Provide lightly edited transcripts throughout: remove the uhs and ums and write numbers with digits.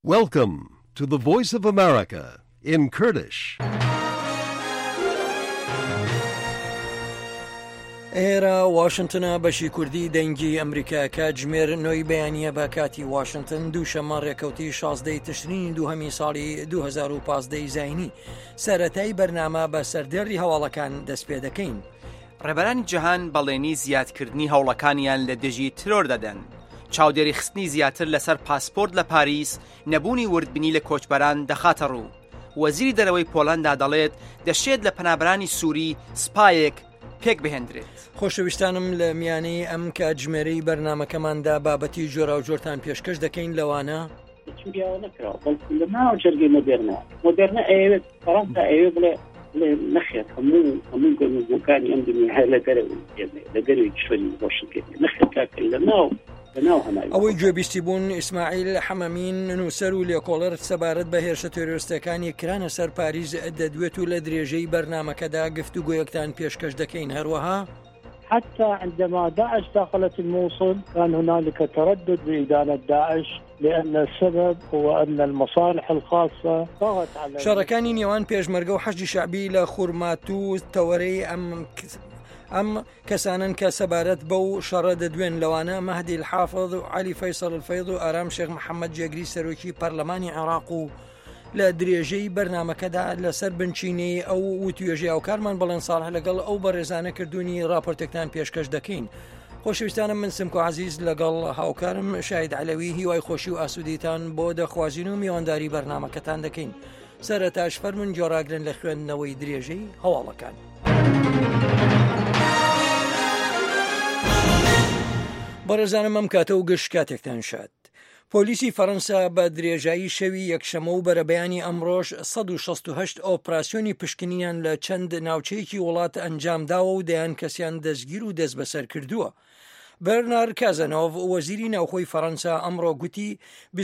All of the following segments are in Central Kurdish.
Welcome to the Voice of America in Kurdish. ئێرە واشنتنە بەشی کوردی دەنگی ئەمریکا کاتژمێر نۆی بەیانیە بە کاتی واشنتن دووشەمە ڕێکەوتی 16 تشرینی دووهەمی ساڵی 2015 زاینی سەرەتای بەرنامە بە سەردێڕی هەواڵەکان دەست پێ دەکەین. ڕێبەرانی جەهان بەڵێنی زیادکردنی هەوڵەکانیان لە دژی ترۆر دەدەن. چاودێری خستنی زیاتر لەسەر پاسپۆرت لە پاریس نەبوونی وردبینی لە کۆچبەران دەخاتە ڕوو. وەزیری دەرەوەی پۆڵەندا دەڵێت دەشێت لە پەنابەرانی سووری سپایەک پێک بهێنرێت. خۆشەویستانم لە میانەی ئەم کاتژمێرەی بەرنامەکەماندا بابەتی جۆرا و جۆرتان پێشکەش دەکەین لەوانە لە ناو جەرگەی مۆدێرنە ئەوێت فەڕەنسا ئەوێ بڵێ نەخێت هەموو گەرمبووەکانی ئەم دنیا لە دەروی کشوەری واشنتن نەخێت کاکەی لە ناو ئەوەی گوێبیستی بوون ئیسماعیل حەمەمین نووسەر و لێکۆڵەر سەبارەت بە هێرشە تۆریستەکانی کرانە سەر پاریس دەدوێت و لە درێژەی بەرنامەکەدا گفتوگۆیەکتان پێشکەش دەکەین. هەروەها حتى عندما داعش دخلت الموصل كان هنالك تردد بإدانة داعش لأن السبب هو أن المصالح الخاصة ضغط على شارەکانی نێوان پێشمەرگە و حەشی شعبی لە خورماتوو تەوەرەی ئەم کەسانن کە سەبارەت بەو شەڕە دەدوێن لەوانە مەهدی الحافظ و علی فەیسەڵ الفەیض و ئارام شێخ محەممەد جێگری سەرۆکی پەرلەمانی عێراق و لە درێژەی بەرنامەکەدا لەسەر بنچینەی ئەو وتوێژی ئاوکارمان بەڵێن ساڵح لەگەڵ ئەو بەڕێزانە کردوونی راپۆرتێکتان پێشکەش دەکەین. خۆشەویستانم من سمکۆ عەزیز لەگەڵ هاوکارم شاید عەلەوی هیوای خۆشی و ئاسوودیتان بۆ دەخوازین و میوانداری بەرنامەکەتان دەکەین. سەرەتاش فەرمون جۆراگرن لە خوێندنەوەی درێژەی هەواڵەکان. بەڕێزانم ئەم کاتە و گشت کاتێکتان شاد. پۆلیسی فەڕەنسا بە درێژایی شەوی یەکشەمە و بەرەبەیانی ئەمڕۆژ 168 ئۆپراسیۆنی پشکنینیان لە چەند ناوچەیەکی وڵات ئەنجامداوە و دەیان کەسیان دەستگیر و دەست بەسەر کردووە. بەرنار کازەنۆڤ وەزیری ناوخۆی فەڕەنسا ئەمڕۆ گوتی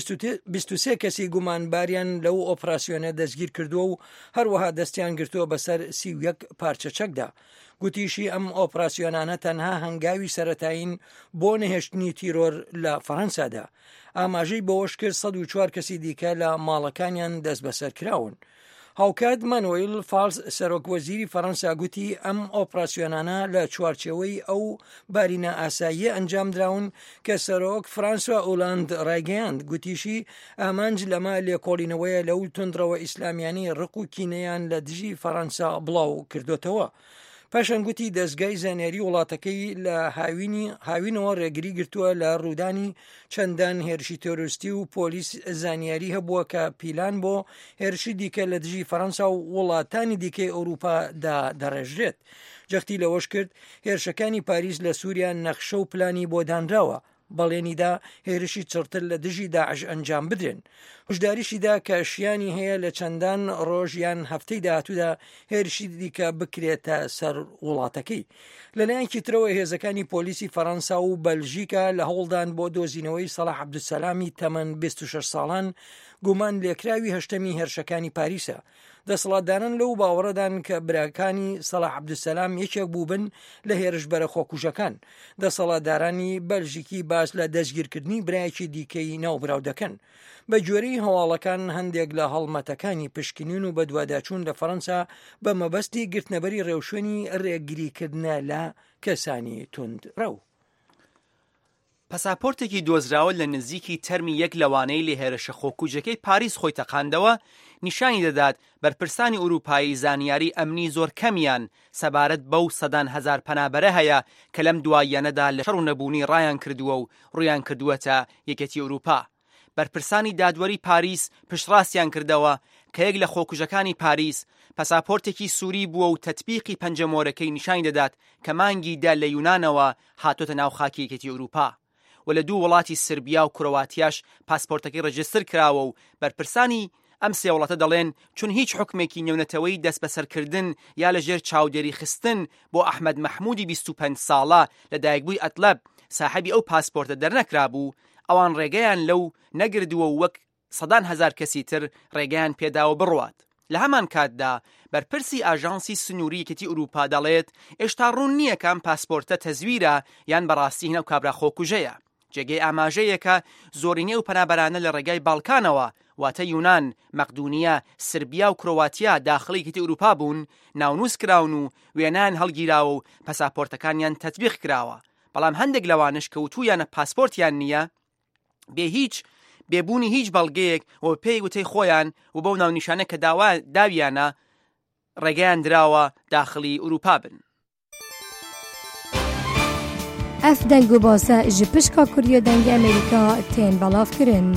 23 کەسی گومانباریان لەو ئۆپراسیۆنە دەستگیر کردووە و هەروەها دەستیان گرتووە بەسەر 31 پارچەچەکدا. گوتیشی ئەم ئۆپراسیۆنانە تەنها هەنگاوی سەرەتاین بۆ نەهێشتنی تیرۆر لە فەڕەنسادا. ئاماژەی بەوەش کرد 104 کەسی دیکە لە ماڵەکانیان دەست بەسەر کراون. هاوکات مانوئیل فالس سەرۆکوەزیری فەڕەنسا گوتی ئەم ئۆپراسیۆنانە لە چوارچێوەی ئەو بارینە ئاساییە ئەنجام دراون کە سەرۆک فرانسوا ئۆلاند ڕایگەیاند. گوتیشی ئامانج لەما لێکۆڵینەوەیە لەو توندرەوە ئیسلامیانی ڕق و کینەیان لە دژی فەڕەنسا بڵاو کردوتەوە. پاشان گوتی دەستگای زانیاری وڵاتەکەی لە هاوینەوە ڕێگری گرتووە لە ڕوودانی چەندان هێرشی تۆریستی و پۆلیس زانیاری هەبووە کە پیلان بۆ هێرشی دیکە لە دژی فەڕەنسا و وڵاتانی دیکەی ئەوروپادا دەڕێژرێت. جەختی لەوەش کرد هێرشەکانی پاریس لە سووریا نەخشە و پلانی بۆ دانراوە بەڵێنیدا هێرشی چڕتر لە دژی داعش ئەنجام بدرێن. هشداریشیدا کە شیانی هەیە لە چەندان ڕۆژیان هەفتەی داهاتوودا هێرشی دیکە بکرێتە سەر وڵاتەکەی. لەلایەنکی ترەوە هێزەکانی پۆلیسی فەڕەنسا و بەلژیکا لە هەوڵدان بۆ دۆزینەوەی سەلاح عەبدولسەلامی تەمەن 26 ساڵان گومان لێکراوی هەشتەمی هێرشەکانی پاریسە. دەسەڵاتداران لەو باوەڕەدان کە براکانی سەلاح عەبدولسەلام یەکێک بووبن لە هێرشبەرە خۆکوژەکان. دەسەڵاتدارانی بەلژیکی باس لە دەستگیرکردنی برایەکی دیکەی ناوبراو دەکەن. بە گوێرەی هەواڵەکان هەندێک لە هەڵمەتەکانی پشکنین و بە دوواداچوون لە فەڕەنسا بە مەبەستی گرتنەبەری ڕێوشوێنی ڕێگریکردنە لە کەسانی توند ڕەو. پاساپۆرتێکی دۆزراوە لە نزیکی تەرمی یەک لەوانەی لە هێرشە خۆکوژەکەی پاریس خۆی تەقاندەوە نیشانی دەدات بەرپرسانی ئوروپایی زانیاری ئەمنی زۆر کەمیان سەبارەت بەو سەدان هەزار پەنابەرە هەیە کە لەم دواییانەدا لە شەڕ و نەبوونی ڕایان کردووە و ڕویان کردووەتە یەکێتی ئوروپا. بەرپرسانی دادوەری پاریس پشتڕاستیان کردەوە کە یەک لە خۆکوژەکانی پاریس پاساپۆرتێکی سووری بووە و تەطبیقی پەنجەمۆرەکەی نیشانی دەدات کە مانگیدا لە یونانەوە هاتۆتە ناو خاکی یەکێتی ئوروپا. و لە دوو وڵاتی سربیا و کرواتیاش پاسپۆرتەکەی ڕەجستر کراوە و بەرپرسانی ئەم سێ وڵاتە دەڵێن چون هیچ حکمێکی نێونەتەوەی دەست بەسەرکردن یا لەژێر چاودێری خستن بۆ ئەحمەد مەحموودی 25 ساڵە لە دایکبووی ئەتلەب ساحەبی ئەو پاسپۆرتە دەرنەکرابوو ئەوان ڕێگەیان لەو نەگردووە وەک سەدان هەزار کەسی تر ڕێگەیان پێداوە بڕوات. لە هەمان کاتدا بەرپرسی ئاژانسی سنووری یەکێتی ئوروپا دەڵێت ئێشتا ڕوون نییە کام پاسپۆرتە تەزویرە یان بەڕاستی هینە و کابرا خۆکوژەیە. جێگەی ئاماژەیەکە زۆرینەی و پەنابەرانە لە ڕێگای باڵکانەوە واتە یونان، مەقدونیا، سربیا و کرۆواتیا داخڵی ئەوروپا بوون، ناونووس کراون و وێنان هەڵگیراوە و پەساپۆرتەکانیان تەطبیق کراوە. بەڵام هەندێک لەوانش کەوتویانە پاسپۆرتیان نییە بێبوونی هیچ بەڵگەیەک و پێی وتەی خۆیان و بەو ناونیشانە کە داویانە ڕێگەیان دراوە داخڵی ئەوروپا بن. ئەف دەنگ و باسە ji pişka Kuriya dengê Amerîka tên belavkirin.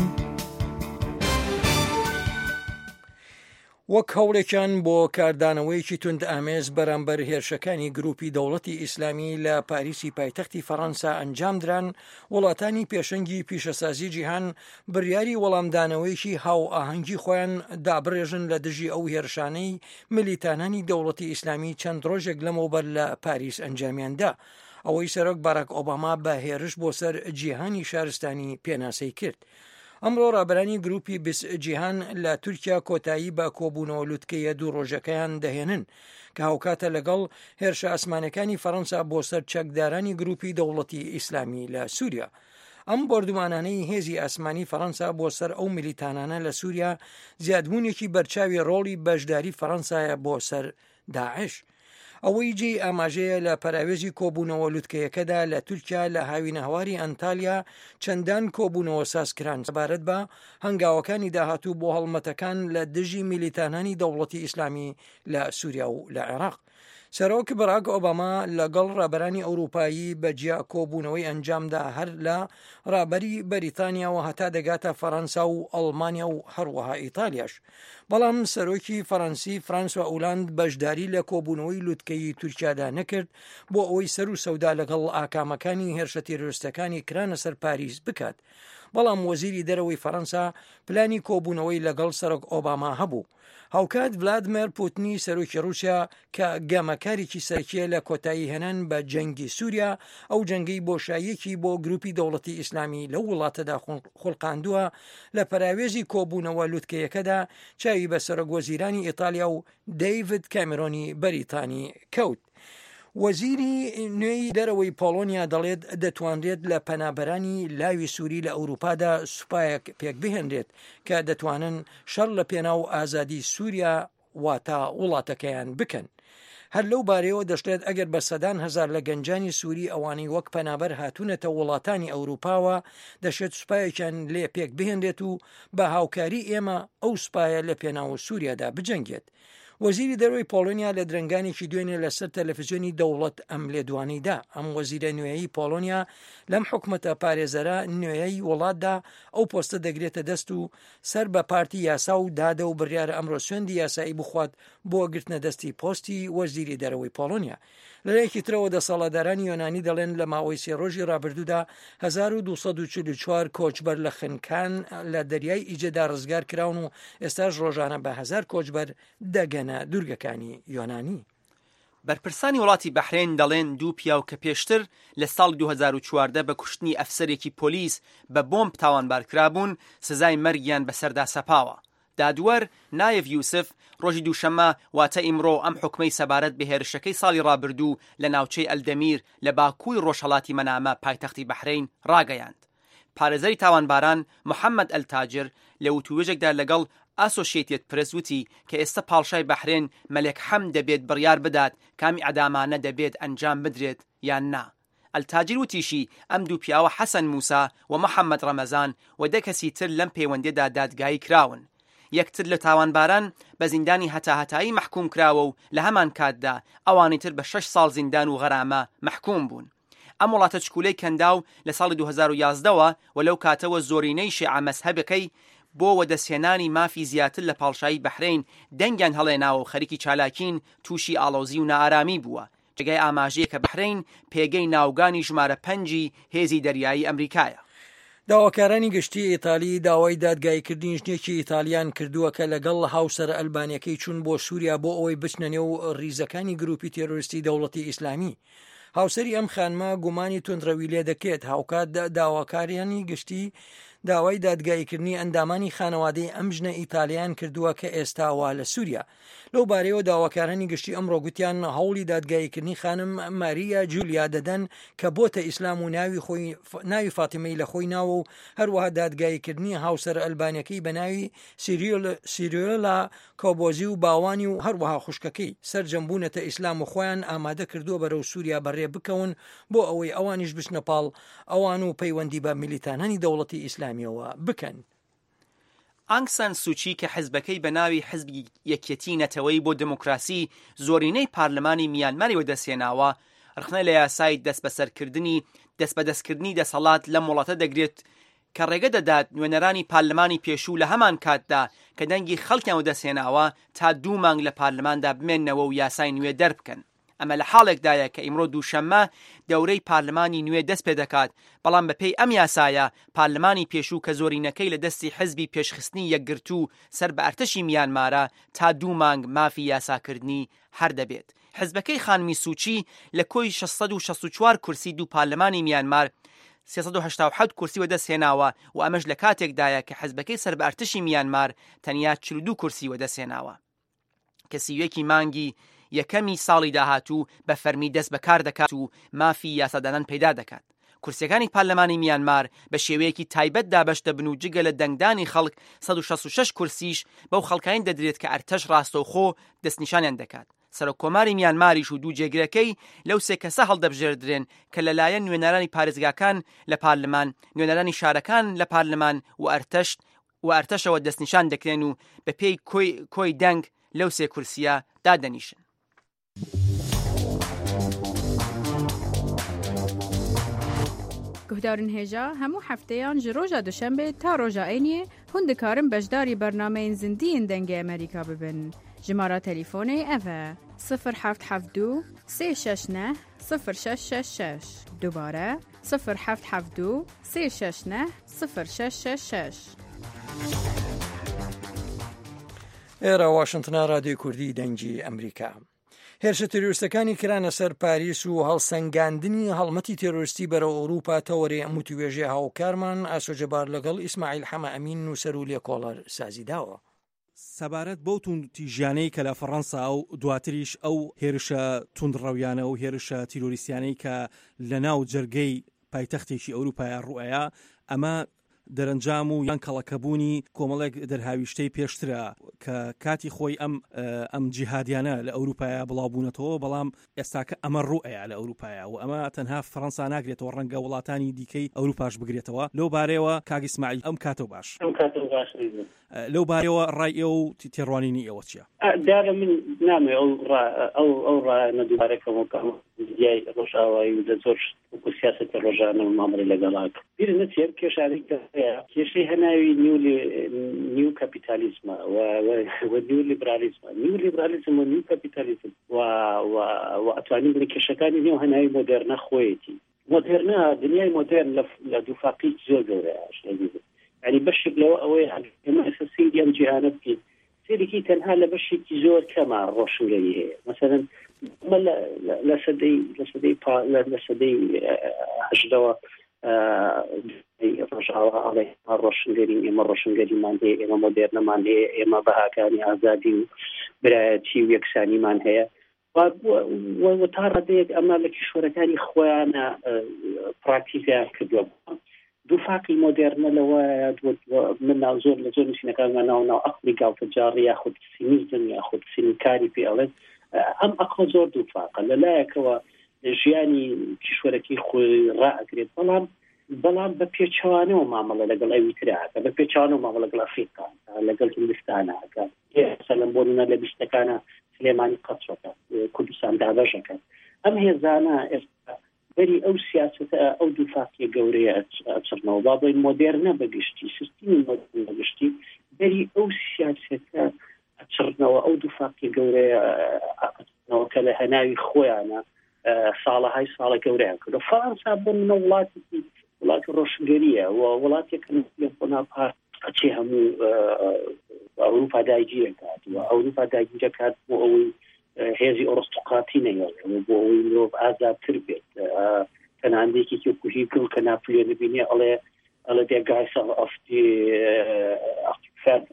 وەک هەوڵێکیان بۆ کاردانەوەیەکی تند ئامێز بەرامبەر هێرشەکانی گروپی دەوڵەتی ئیسلامی لە پاریسی پایتەختی فەڕەنسا ئەنجامدران، وڵاتانی پێشەنگی پیشەسازی جیهان بڕیاری وەڵامدانەوەیکی هاو ئاهەنگی خۆیان دابڕێژن لە دژی ئەو هێرشانەی ملیتانانی دەوڵەتی ئیسلامی چەند ڕۆژێک لەمەوبەر لە پاریس ئەنجامیاندا. ئەوەی سەرۆک باراک ئۆباما بە هێرش بۆ سەر جیهانی شارستانی پێناسەی کرد. ئەمڕۆ ڕابەرانی گروپی بیست جیهان لە تورکیا کۆتایی بە کۆبوونەوە لوتکەیە دوو ڕۆژەکەیان دەهێنن کە هاوکاتە لەگەڵ هێرشە ئاسمانەکانی فەڕەنسا بۆ سەر چەکدارانی گروپی دەوڵەتی ئیسلامی لە سووریا. ئەم بردومانانەی هێزی ئاسمانی فەڕەنسا بۆ سەر ئەو ملیتانانە لە سووریا زیادبوونێکی بەرچاوی ڕۆڵی بەشداری فەڕەنسایە بۆ سەر داعش. ئەوەی جێی ئاماژەیە لە پەراوێزی کۆبوونەوە لوتکەیەکەدا لە تورکیا لە هاوینە هەواری ئەنتالیا چەندان کۆبوونەوە سازکران سەبارەت بە هەنگاوەکانی داهاتوو بۆ هەڵمەتەکان لە دژی میلیتانانی دەوڵەتی ئیسلامی لە سووریا و لە عێراق. سەرۆک باراک ئۆباما لەگەڵ ڕابەرانی ئەوروپایی بەجیا کۆبوونەوەی ئەنجامدا هەر لە ڕابەری بەریتانیاوە هەتا دەگاتە فەڕەنسا و ئەڵمانیا و هەروەها ئیتالیاش. بەڵام سەرۆکی فەڕەنسی فرانسوا ئۆلاند بەشداری لە کۆبوونەوەی لوتکەی تورکیادا نەکرد بۆ ئەوەی سەر و سەودا لەگەڵ ئاکامەکانی هێرشە تێرۆریستەکانی کرانە سەر پاریس بکات. بەڵام وەزیری دەرەوەی فەڕەنسا پلانی کۆبوونەوەی لەگەڵ سەرۆک ئۆباما هەبوو. هاوکات ڤلادیمیر پوتینی سەرۆکی رووسیا کە گامەکارێکی سەرکیە لە کۆتایی هێنان بە جەنگی سووریا، ئەو جەنگی بۆشاییەکی بۆ گروپی دەوڵەتی ئیسلامی لەو وڵاتەدا خوڵقاندووە لە پەراوێزی کۆبوونەوە لوتکەیەکەدا چاوی بە سەرۆک وەزیرانی ئیتالیا و دەیڤید کامێرۆنی بەریتانی کەوت. وەزیری نوێی دەرەوەی پۆڵۆنیا دەڵێت دەتوانرێت لە پەنابەرانی لاوی سووری لە ئەوروپادا سوپایەک پێک بهێنرێت کە دەتوانن شەڕ لە پێناو ئازادی سووریا واتە وڵاتەکەیان بکەن. هەر لەو بارەیەوە دەشتێت ئەگەر بە سەدان هەزار لە گەنجانی سووری ئەوانەی وەک پەنابەر هاتوونەتە وڵاتانی ئەوروپاوە دەشێت سوپایەکیان لێ پێک بهێنرێت و بە هاوکاری ئێمە ئەو سوپایە لە پێناو سووریادا بجەنگێت. وەزیری دەرەوەی پۆڵۆنیا لە درنگانێکی دوێنێ لەسەر تەلەڤیزیۆنی دەوڵەت ئەم لێدوانەیدا ئەم وەزیرە نوێیی پۆڵۆنیا لەم حکومەتە پارێزەرە نوێیی وڵاتدا ئەو پۆستە دەگرێتە دەست و سەر بە پارتی یاسا و دادە و بڕیارە ئەمڕۆ سوێندی یاسایی بخوات بۆ گرتنە دەستی پۆستی وەزیری دەرەوەی پۆڵۆنیا. لەلایەکی ترەوە دەسەڵاتدارانی یۆنانی دەڵێن لە ماوەی سێ ڕۆژی ڕابردوودا 1244 کۆچبەر لە خنکان لە دەریای ئیجێدا ڕزگار کراون و ئێستاش ڕۆژانە بە 1000 کۆچبەر دەگەنە دوورگەکانی یۆنانی. بەرپرسانی وڵاتی بەحرێن دەڵێن دوو پیاو کە پێشتر لە ساڵ 2014 بە کوشتنی ئەفسەرێکی پۆلیس بە بۆمب تاوانبارکرابوون سزای مەرگیان بەسەردا سەپاوە. دادوەر نایڤ یوسف ڕۆژی دووشەممە واتە ئیمڕۆ ئەم حکمەی سەبارەت بە هێرشەکەی ساڵی ڕابردوو لە ناوچەی ئەلدەمیر لە باکووی ڕۆژهەڵاتی مەنامە پایتەختی بەحرین ڕاگەیاند. پارێزەری تاوانباران محەممەد ئەلتاجر لە وتوێژێکدا لەگەڵ ئاسۆشیێتێت پرس وتی کە ئێستا پاڵشای بەحرێن مەلێک حەم دەبێت بڕیار بدات کامی ئەدامانە دەبێت ئەنجام بدرێت یان نا. ئەلتاجر وتیشی ئەم دوو پیاوە حەسەن موسا و محەممەد ڕەمەزان و دە کەسی تر لەم پەیوەندێدا دادگایی کراون. یەکتر لە تاوانباران بە زیندانی هەتاهەتایی محکوم کراوە و لە هەمان کاتدا ئەوانی تر بە 6 ساڵ زیندان و غەرامە محکوم بوون. ئەم وڵاتە چکولەی کەنداو لە ساڵی 2011ەوە و لەو کاتەوە زۆرینەی شیعە مەزهەبەکەی بۆ وەدەستهێنانی مافی زیاتر لە پاڵشایی بەحرین دەنگیان هەڵێناوە و خەریکی چالاکین تووشی ئاڵۆزی و نائارامی بووە. جگای ئاماژەیە کە بەحرین پێگەی ناوگانی ژمارە 5 هێزی دەریایی ئەمریکایە. داواکارانی گشتی ئیتالی داوای دادگایکردنی ژنێکی ئیتالیان کردووە کە لەگەڵ هاوسەر ئەلبانیەکەی چوون بۆ سووریا بۆ ئەوەی بچنە نێو ڕیزەکانی گروپی تێرۆریستی دەوڵەتی ئیسلامی. هاوسەری ئەم خانمە گومانی تونندڕەوی لێ دەکێت. هاوکات داواکاریانی گشتی داوای دادگاییکردنی ئەندامانی خانەوادەی ئەم ژنە ئیتالیان کردووە کە ئێستاوا لە سووریا. لەو بارەیەوە داواکارانی گشتی ئەمڕۆ گوتیان هەوڵی دادگاییکردنی خانم ماریا جولیا دەدەن کە بۆتە ئیسلام و ناوی فاتیمەی لە خۆی ناوە و هەروەها دادگاییکردنی هاوسەر ئەلبانیەکەی بە ناوی سیریۆلا کۆبۆزی و باوانی و هەروەها خوشکەکەی سەرجەمبوونەتە ئیسلام و خۆیان ئامادە کردووە بەرەو سووریا بەڕێ بکەون بۆ ئەوەی ئەوانیش بچنە پاڵ ئەوان و پەیوەندی بە میلیتانانی دەوڵەتی ئیسلامیەوە بکەن. ئانگ سان سوچی کە حزبەکەی بە ناوی حزبی یەکێتی نەتەوەی بۆ دموکراسی زۆرینەی پارلەمانی میانماری وەدەسێناوە ڕخنە لە یاسای دەست بەدەستکردنی دەسەڵات لە وڵاتە دەگرێت کە ڕێگە دەدات نوێنەرانی پارلەمانی پێشوو لە هەمان کاتدا کە دەنگی خەڵکیان وەدەسێناوە تا 2 مانگ لە پارلەماندا بمێننەوە و یاسای نوێ دەربکەن. ئەمە لە حاڵێکدایە کە ئیمڕۆ دووشەممە دەورەی پارلەمانی نوێ دەست پێ دەکات، بەڵام بەپێی ئەم یاسایە پارلەمانی پێشوو کە زۆرینەکەی لە دەستی حزبی پێشخستنی یەکگرتوو سەر بە ئەرتەشی میانمارە تا 2 مانگ مافی یاساکردنی هەر دەبێت. حزبەکەی خانمی سوچی لە کۆی 664 کورسی دوو پارلەمانی میانمار 387 کورسی وەدەسێناوە و ئەمەش لە کاتێکدایە کە حزبەکەی سەر بە ئەرتەشی میانمار تەنیا 42 کورسی وەدەسێناوە. کە سیوێکی مانگی یەکەمی ساڵی داهاتوو بە فەرمی دەست بەکار دەکات و مافی یاسادانان پەیدا دەکات. کورسیەکانی پارلەمانی میانمار بە شێوەیەکی تایبەت دابەش دەبن و جگە لە دەنگدانی خەڵک 166 کورسیش بەو خەڵکانی دەدرێت کە ئەرتەش ڕاستەوخۆ دەستنیشانیان دەکات. سەرۆکۆماری میانماریش و دوو جێگرەکەی لەو 3 کەسە هەڵدەبژێردرێن کە لەلایەن نوێنەرانی پارێزگاکان لە پارلەمان، نوێنەرانی شارەکان لە پارلەمان و ئەرتەشەوە دەستنیشان دەکرێن و بە پێی کۆی دەنگ لەو 3 کورسیە دادەنیشن. گهدارن هێژا هەموو هەفتەیان ji ڕۆژە دوشەمبێ تا ڕۆژە عینیێ hûn dikarin beşdarî bernameyên zindiyên dengê Amerîka bibin. Jimara telefônê ev e 0772 369 0666. Dubare 0772 369 0666. ئێرە واشنتنە رادیۆی کوردی دەنگی ئەمریکا. هێرشە تێرۆریستەکانی کرانە سەر پاریس و هەڵسەنگاندنی هەڵمەتی تێرۆریستی بەرەو ئەوروپا تەوەرێ ئەموتوێژێ هاوکارمان ئاسۆجەبار لەگەڵ ئیسماعیل حەمە ئەمین نووسەر و لێکۆڵەر سازیداوە. سەبارەت بەو توندتیژیانەی کە لە فەڕەنسا و دواتریش ئەو هێرشە توندڕەویانە و هێرشە تیرۆریستیانەی کە لە ناو جەرگەی پایتەختێکی ئەوروپایە ڕوئەیە، ئەمە دەرەنجام و یان کەڵەکەبوونی کۆمەڵێک دەرهاویشتەی پێشترە کە کاتی خۆی ئەم جیهادیانە لە ئەوروپایە بڵاوبوونەتەوە، بەڵام ئێستاکە ئەمە ڕوئەیە لە ئەوروپایە و ئەمە تەنها فەڕەنسا ناگرێتەوە، ڕەنگە وڵاتانی دیکەی ئەوروپاش بگرێتەوە. لەو بارەیەوە کاک ئیسماعیل ئەم کاتە باش لەو بارەوە ڕای ئێوە و تێڕوانینی ئێوە چییە؟ دارە من نامێ ئەو ڕایانە دووبارەکەم دیای ڕۆژاوایی و زۆر سیاسەتی ڕۆژانە و مامەڵی لەگەڵاک بیرە نەچێت کێشارێک کێشەی هەناوی نیو کاپیتالیزمە و نیو لیبرالیزمە و نیو کاپیتالیزم و ئەتوانین بڵێ کێشەکانی نێو هەناوی مۆدێرنە خۆیەتی مۆدێرنە دنیای مۆدێرن لە دووفاقی زۆر گەورەیەش ینی بەشێک لەوە ئەوەی ئێمە ئەساسی ئەم جیهانە بکەین سێرێکی تەنها لە بەشێکی زۆر کەمە ڕۆشنگەری هەیە. مەسەڵەن لە سەدەی هەژدەوە ڕۆژاوە ئەڵێ ڕۆشنگەری ئێمە ڕۆشنگەریمان هەیە، ئێمە مۆدێرنەمان هەیە، ئێمە بەهاکانی ئازادی و برایەتی و یەکسانیمان هەیە و تا ڕادەیەک ئەمە لە کیشوەرەکانی خۆیانە پراکتیکیان کردووە. دووفاقی مۆدێرنە لەوەیە من زۆر لە زۆر نووسینەکانمان ناو ئەقلی گاڵتەجار یاخود سینیزم یاخود سینیکاری پێ ئەڵێن ئەم ئەقڵ زۆر دووفاقە لەلایەکەوە ژیانی کیشوەرەکەی خۆی ڕائەگرێت بەڵام بە پێچەوانەوە مامەڵە لەگەڵ ئەوی تراکە بە پێچەوانەوە مامەڵە لەگەڵ ئەفریقا لەگەڵ هیندستانەکە سەلەم بۆنە لە بیستەکانە سلێمانی قەچڕەکە کوردستان دابەژەکە ئەم هێزانە ئێستا بەری ئەو سیاسەتە ئەو دووفاقیە گەورەیە ئەچڕنەوە با بڵێن مۆدێرنە بەگشتی سیستمی مۆدێرن بەگشتی بەری ئەو سیاسەتە ئەچڕنەوە ئەو دووفاقیە گەورەیە ئەچڕنەوە کە لە هەناوی خۆیانە ساڵەهای ساڵە گەورەیان کردو. فەڕەنسا بۆ منە وڵاتی ڕۆشنگەریە و وڵاتێک ناپارت ئەچێ هەموو ئەوروپا داگیرەکات و ئەوروپا داگیرەکات بۆ ئەوەی هێزی ئۆڕستوقاتی نەیەڵێ بۆ ئەوەی مرۆڤ ئازادتر بێت. تەناندێکی کوژی گڵ کە ناپولێن ببینێ ئەڵێ على دي قاعسة أفتي فرد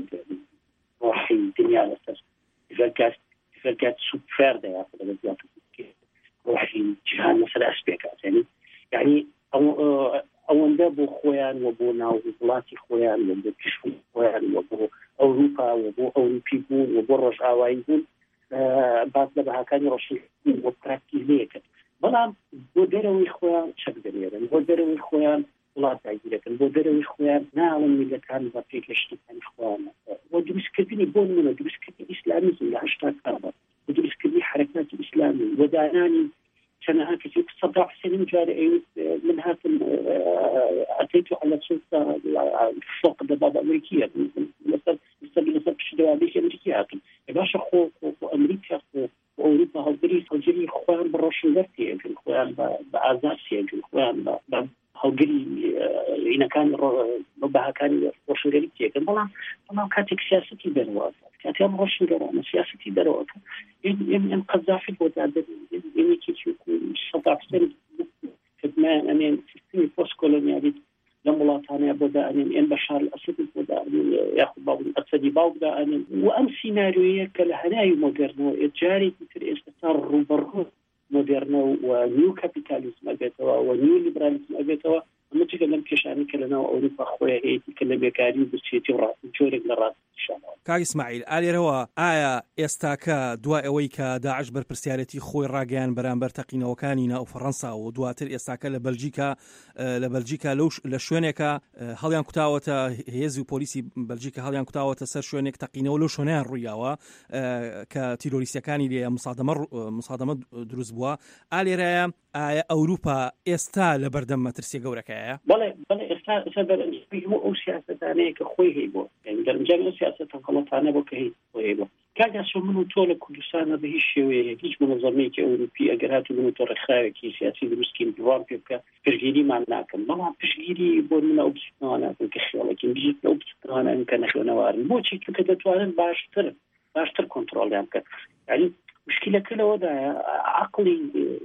روحي الدنيا على أساس تفرقات سوق فردة يا أخي روحي جهان مثلا أسبيكات يعني أو ندبو خوان وبونا وبلاتي خوان وبو كشف خوان وبو أوروبا وبو أوروبيبون وبو رجعوايبون بعد لبها كان رشيد وبراكتيزيك بلام بودروي خوان شقدريرن بودروي خوان بلات عيديرن بودروي خوان نعلم ملة كان بطيك اشتكان خوان ودرس كبيني بون منه درس كبيني إسلامي لعشتاك أربع ودرس كبيني حركات الإسلامي وداناني سنة كثير 17 سنة جاري من هذا أتيت على سلطة فوق الضبابة الأمريكية مثلا الشدوى الأمريكية باشا خو أمريكا وأوروبا هالجري خوان بالروشنجرتي يمكن خوان بأزاسي يمكن خوان هالجري إذا كان ربها كان روشنجرتي يمكن بلام كانت سياستي بينوات كانت يوم روشنجرة سياستي بينوات إن قذافي الوداد إني كيشوف 17 سنة خدمة أنا في السنة بوست كولونيالية لما أنا بدأ أن بشار الأسد بدأ يأخذ بعض الأسد بعض أن وأم سيناريو كالهناي مودرنو إتجاري مثل استثار روبرو مودرنو ونيو كابيتاليزم أبيتوا ونيو ليبراليزم أبيتوا أما تكلم كشاني كلنا أوروبا خويا هي تكلم يكاري بسيتي ورا جورك لراس کاک اسماعیل ئالێرەوە ئایا ئێستاکە دوای ئەوەی کە داعش بەرپرسیارەتی خۆی ڕاگەیان بەرامبەر تەقینەوەکانی ناو فەڕەنسا و دواتر ئێستاکە لە بەلجیکا لە شوێنێکە هەڵیان کوتاوەتە هێزی و پۆلیسی بەلجیکا هەڵیان کوتاوەتە سەر شوێنێک تەقینەوە لەو شوێنیان ڕوویاوە کە تیرۆریستەکانی لێ مسادەمە دروست بووە. ئالێرەیە ئایا ئەوروپا ئێستا لە بەردەم مەترسیە گەورەکەیە؟ بەڵێ ئێستا بەرەنجی ئەو سیاسەتانەیە کە خۆی هەیە بۆ یعنی دەرەنجام ئەو سیاسەتە غەڵەتانە بۆ کە هەیە بۆ کاگاسۆ من و تۆ لە کوردستانە بە هیچ شێوەیە هیچ منەظەمەیەکی ئەوروپی ئەگەر هاتو من و تۆ ڕێکخراوێکی سیاسی دروستکەین دوام پێ بکە پشتگیریمان ناکەن بەڵام پشتگیری بۆ منە ئەو بچووکەوە ناکەن کە خێڵێکین بژیت لەو بچووکەوانە کە نەخێونەوارن بۆچی چونکە دەتوانن باشتر کۆنتڕۆڵیان بکەن یعنی مشکلەکە لەوەدایە عەقڵی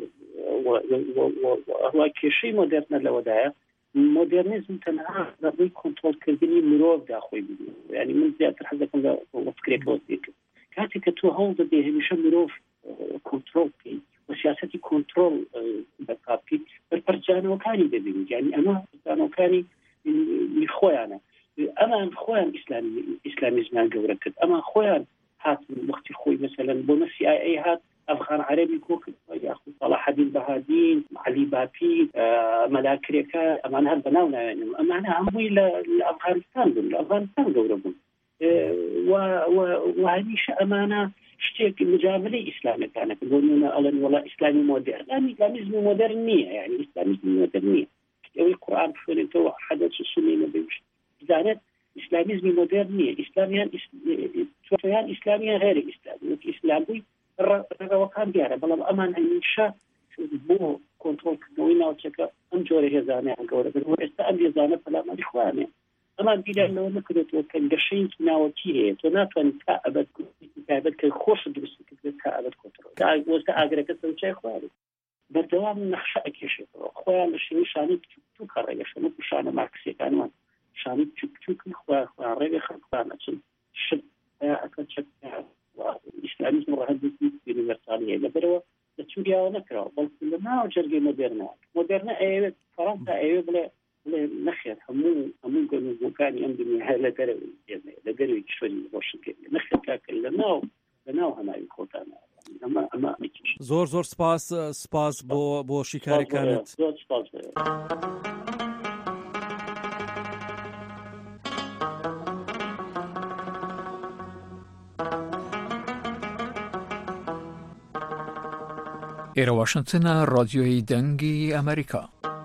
هەڵا کێشەی مۆدێرنە لەوەدایە مۆدرنیزم تەنها ڕێی کۆنتڕۆڵکردنی مرۆڤدا خۆی ببینێت یعنی من زیاتر حەزەکەم لە فکرێکەوە بکەم کاتێک کە تۆ هەوڵ دەدێ هەمیشە مرۆڤ کۆنتڕۆڵ بکەیت و سیاسەتی کۆنتڕۆڵ بەکار بکەیت بەرپەرجانەوەکانی دەبینیت یعنی ئەمە پەرجانەوەکانی خۆیانە ئەمان خۆیان ئیسلامیزمان گەورە کرد ئەمان خۆیان هاتن وەختی خۆی مەسەلەن بۆ CIA هات أفغان عربي كوك يأخذ صلاح الدين بهادين علي بابي ملاكريكا أمان هذا بناونا يعني أمانة هموي لأفغانستان دوربون وهذه أمانة شتيك مجاملة إسلامية كانت يقولون ألن ولا إسلامي مودرن يعني إسلاميزم مودرنية يعني إسلاميزم مودرنية يوي القرآن فلان تو حدث السنين بيمش زانت إسلاميزم مودرنية إسلاميان إسلاميان غير إسلامي إسلامي الرواقان ديارة بلا أمان عيشة بو كنترول كنوين أو تشكا أم جوري هزانة عن قولة هو استأم هزانة فلا ما إخوانه أمان بلا أنه نكدت وكان قشين ناوتيه تناتوان تأبد كالخوش درست تأبد كنترول وزا أقرأ كسو إخوانه بردوام نخشى أكيشي أخوان الشيء شاني تشوك الرأي شانو بشانة ماركسي كانوان شاني تشوك إخوان رأي خلقان أتشن شد أكتشك الإسلاميزم رهدت يونيفرسالية لبروا لتشوريا ونكرا بل كلنا وجرجي مودرنا أيوة فرنسا أيوة بلا نخير همو قالوا مكاني أمدني هلا دروا يشوني واشنطن نخير كلنا هنا يخوتنا أما زور سپاس بو شکاری كانت زور سپاس ئێرە واشنگتنە ڕادیۆی دەنگی ئەمریکا.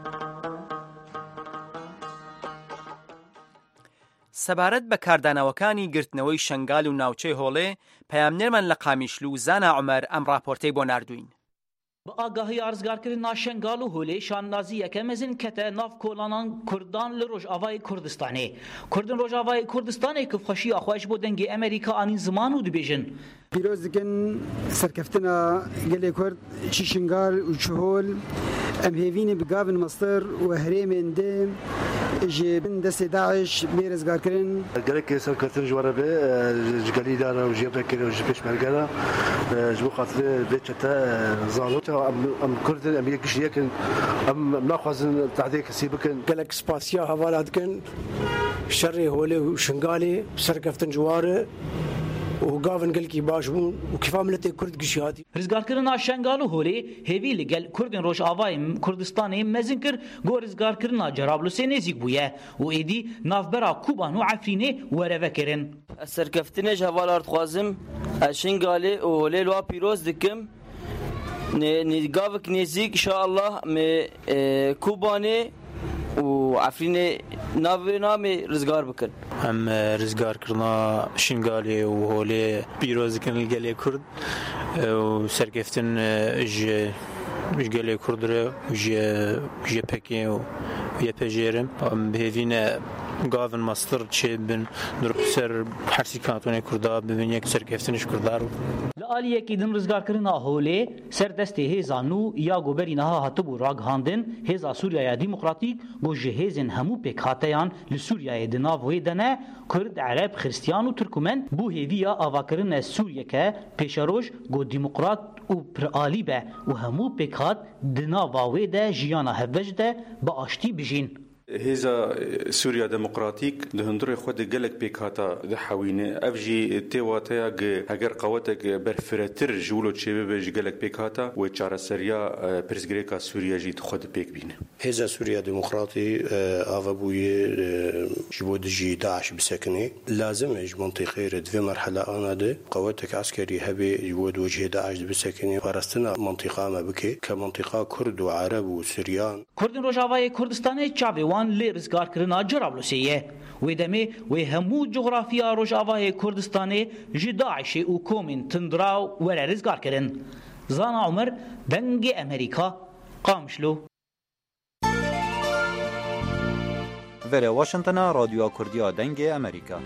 سەبارەت بە کاردانەوەکانی گرتنەوەی شنگال و ناوچەی هۆڵێ پەیامنێرمان لە قامیشلو زانا عومەر ئەم راپۆرتەی بۆ ناردوین. با آگاهی ئارزگارکردن ناشنگال و هۆلێ شاننازی یەکەمەزن کەتە ناو کۆڵانان کوردان لە ڕۆژئاوای کوردستانê کوردن ڕۆژئاوای کوردستانê کفخۆشی ئاخواش بۆ دەنگی ئەمریکا ئانین زمان و دبێژن پیرۆز دکن سەرکەفتنە گەلێ کورد چی شنگال و چهۆل ئەم هێڤینێ بگاون مەستەر و هەرێمێن دێ جي من دست داعش بيرزقار كرين قالك سركتن جواربه جالي دارا وجيبه كده وجبش مرجلا جو خاطر بيتتا زالوتا ام كرد ام يكش يكن ام ناخذ تعديك سيبكن قالك سباسيا حوالات كن شري هولي وشنغالي سركفتن جواره وقافن قلكي باشبون وكيف عملت كرد قشياتي رزگارکردنا شنگال و هولی هیوی لگل کردن روش آوای کردستان مزن کر گو رزگارکردنا جرابلوسی نزیک بویه و ایدی نافبرا کوبان و عفرینه وره کرن سرکفتنش حوالات خوازم شنگالی و هولی لوا پیروز دکم نگاوک نزیک انشاءالله کوبانه و عفرینه نامی رزگار بکن هم رزگار کرنا شنگالی و هولی پیروز کن الگلی کرد و سرکفتن گلی کرد رو جه پکی و یه پجیرم بهوین گاون ماستر چه بن در سر حرسی کانتون کرده ببین یک سرکفتنش کردارو لآلیه که دن رزگارکردنا هولی سر دست هیزانو یا گوبری نها هاتبو راگ هاندن هیزا سوریای دموکراتیک گو جهیزن همو پیک هاتیان لسوریای دناوی دنه کرد عرب خریستیان و ترکمن بو هیویا آواکرن سوریه که پیشروش گو دموکرات و پرآلی به و همو پیک هات دناوی ده جیانا هفوج ده با آشتی بجین هذا سوريا ديمقراطيك لهندر خود جلك بيكاتا دحوينه افجي تيواتيا اگر قوتك برفرتر جولو تشبه جلك بيكاتا وچار سريا برزغريكا سوريا جيت خود بيك بين هذا سوريا ديمقراطي افابوي جبود جي داعش بسكني لازم منطقه رد في مرحله انا ده قوتك عسكري هبي جبود وجه داعش بسكني فرستنا منطقه ما بكي كمنطقه كرد وعرب وسوريان كردن روجاوای کردستان چاوی لی رزگارکردنا جرابلوسیه و دمی و همو جغرافیا روجاوای کردستان جداعش و کومن تندراو وره رزگارکردن زانا عمر دنگ امریکا قامشلو وره واشنطن رادیو کوردیا دنگ امریکا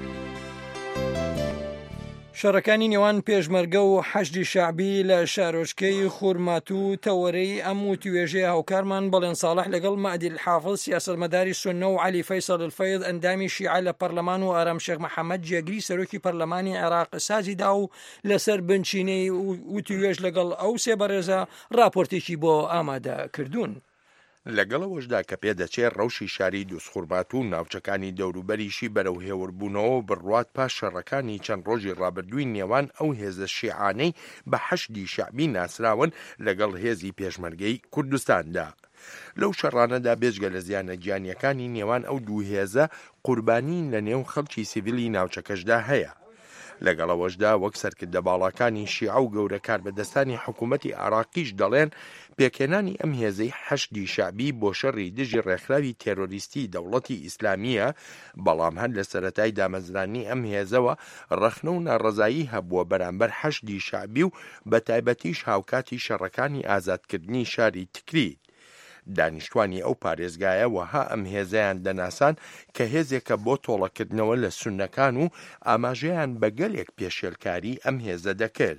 شەڕەکانی نێوان پێشمەرگە و حەشدی شەعبی لە شارۆچکەی خورماتوو تەوەرەی ئەم و توێژەیە هاوکارمان بەڵێن ساڵح لەگەڵ مەعدی الحافظ سیاسەتمەداری سوننە و عەلی فەیسەڵ الفەیض ئەندامی شیعە لە پەرلەمان و ئارام شێخ محەممەد جێگری سەرۆکی پەرلەمانی عێراق سازیدا و لەسەر بنچینەی و توێژ لەگەڵ ئەو سێ بەڕێزە راپۆرتێکی بۆ ئامادە کردوون. لەگەڵەوەشدا کە پێدەچێت ڕەوشی شاری دووسخورمات و ناوچەکانی دەوروبەریشی بەرەو هێوربوونەوە بڕوات پاش شەڕەکانی چەند ڕۆژی ڕابردووی نێوان ئەو هێزە شیعانەی بە حەشدی شەعبی ناسراون لەگەڵ هێزی پێشمەرگەی کوردستاندا. لەو شەڕانەدا بێجگە لە زیانە گیانیەکانی نێوان ئەو دوو هێزە قوربانین لە نێو خەڵکی سیڤیلی ناوچەکەشدا هەیە. لەگەڵەوەشدا وەک سەرکردە باڵاکانی شیعە و گەورە کاربەدەستانی حکوومەتی عێراقیش دەڵێن پێکێنانی ئەم هێزەی حەشدی شەعبی بۆ شەڕی دژی ڕێکخراوی تێرۆریستی دەوڵەتی ئیسلامیە، بەڵام هەر لە سەرەتای دامەزرانی ئەم هێزەوە ڕەخنە و ناڕەزایی هەبووە بەرامبەر حەشدی شەعبی و بە تایبەتیش هاوکاتی شەڕەکانی ئازادکردنی شاری تکریت. دانیشتوانی ئەو پارێزگایە وەها ئەم هێزەیان دەناسان کە هێزێکە بۆ تۆڵەکردنەوە لە سوننەکان و ئاماژەیان بە گەلێک پێشێلکاری ئەم هێزە دەکرد.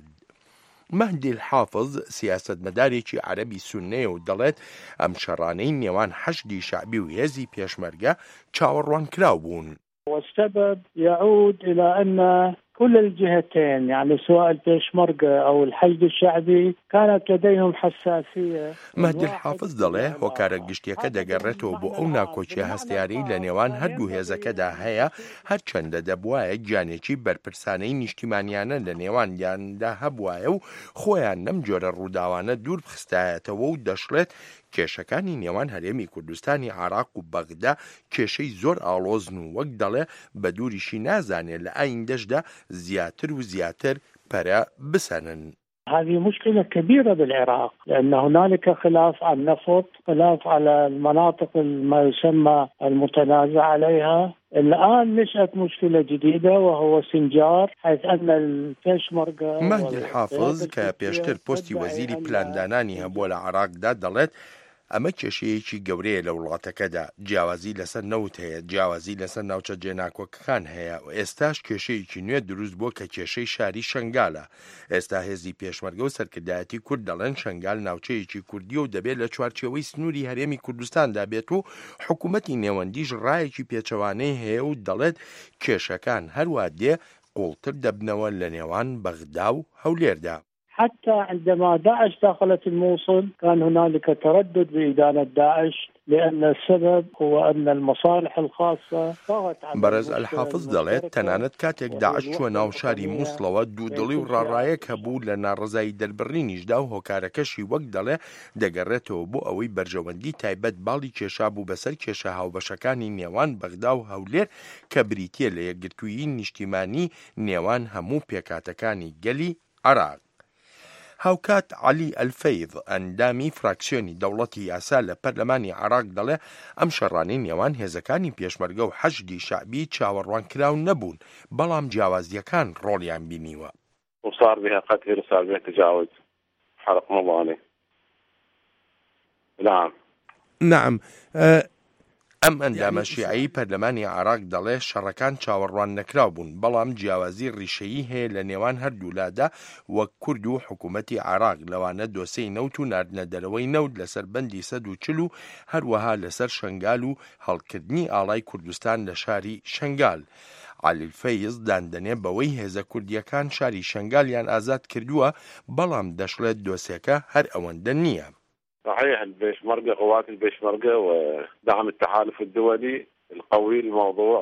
مەهدی الحافظ سیاسەتمەدارێکی عەرەبی سوننەیە و دەڵێت ئەم شەڕانەی نێوان حەشدی شەعبی و هێزی پێشمەرگە چاوەڕوانکراو بوون. والسبب يعود إلى أن كل الجهتين يعني سواء البيشمركة أو الحشد الشعبي كانت لديهم حساسية. مهدی الحافظ دەڵێ هۆکارە گشتیەکە دەگەڕێتەوە بۆ ئەو ناکۆچیە هەستیاری لە نێوان هەردوو هێزەکەدا هەیە، هەرچەندە دەبوایە گیانێکی بەرپرسانەی نیشتیمانیانە لە نێوانیاندا هەبوایە و خۆیان لەم جۆرە ڕووداوانە دوور بخستایەتەوە و دەشڵێت کێشەکانی نێوان هەرێمی کوردستانی عێراق و بەغدا کێشەی زۆر ئاڵۆزن و وەک دەڵێ بە دووریشی نازانێت لە ئایندەشدا زیاتر و زیاتر پەرە بسەنن. هذه مشكلة كبيرة بالعراق لأن هنالك خلاف عن النفط، خلاف على المناطق ما يسمى المتنازع عليها. الآن نشأت مشكلة جديدة وهو سنجار، حيث أن البيشمركة مهدی الحافظ کە پێشتر پۆستی وەزیری پلاندانانی هەبووە لە عێراقدا دەڵێت ئەمە کێشەیەکی گەورەیە لە وڵاتەکەدا. جیاوازی لەسەر نەوت هەیە، جیاوازی لەسەر ناوچە جێناکۆکەکان هەیە و ئێستاش کێشەیەکی نوێ دروست بووە کە کێشەی شاری شنگالە. ئێستا هێزی پێشمەرگە و سەرکردایەتی کورد دەڵێن شنگال ناوچەیەکی کوردی و دەبێت لە چوارچێوەی سنووری هەرێمی کوردستاندا بێت و حکوومەتی نێوەندیش ڕایەکی پێچەوانەی هەیە و دەڵێت کێشەکان هەروە دێ قوڵتر دەبنەوە لە نێوان بەغدا و هەولێردا. حتى عندما داعش دخلت الموصل كان هنالك تردد بإدانة داعش لأن السبب هو أن المصالح الخاصة طغت على بەرز الحافظ دەڵێت تەنانەت کاتێک داعش چوە ناو شاری مووسڵەوە دوودڵی و ڕاڕایەک هەبوو لە ناڕزایی دەربڕینیشدا و هۆکارەکەشی وەک دەڵێ دەگەڕێتەوە بۆ ئەوەی بەرژەوەندی تایبەت باڵی کێشا بوو بەسەر کێشە هاوبەشەکانی نێوان بەغدا و هەولێر کە بریتیە لە یەکگرتوویی نیشتیمانی نێوان هەموو پێکاتەکانی گەلی عێراق. هاوکات علی ئەلفەیض ئەندامی فراکسیۆنی دەوڵەتی یاسا لە پەرلەمانی عێراق دەڵێ ئەم شەڕانەی نێوان هێزەکانی پێشمەرگە و حەشدی شعبی چاوەڕوانکراو نەبوون، بەڵام جیاوازیەکان ڕۆڵیان بینیوە. وصار بها قتل وصار بها تجاوز حرق مظالم. نعم. ئەم ئەندامە شیعەیی پەرلەمانی عێراق دەڵێ شەڕەکان چاوەڕوان نەکراو بوون، بەڵام جیاوازی ڕیشەیی هەیە لە نێوان هەردوولادا وەک کورد و حکوومەتی عێراق لەوانە دۆسەی نەوت و ناردنە دەرەوەی نەوت لەسەر بەندی 140 و هەروەها لەسەر شنگال و هەڵکردنی ئاڵای کوردستان لە شاری شنگال. علی الفەیز داندنێ بەوەی هێزە کوردیەکان شاری شنگالیان ئازاد کردووە، بەڵام دەشڵێت دۆسیەکە هەر ئەوەندە نییە. صحيح البيشمركة قوات البيشمركة ودعم التحالف الدولي القوي الموضوع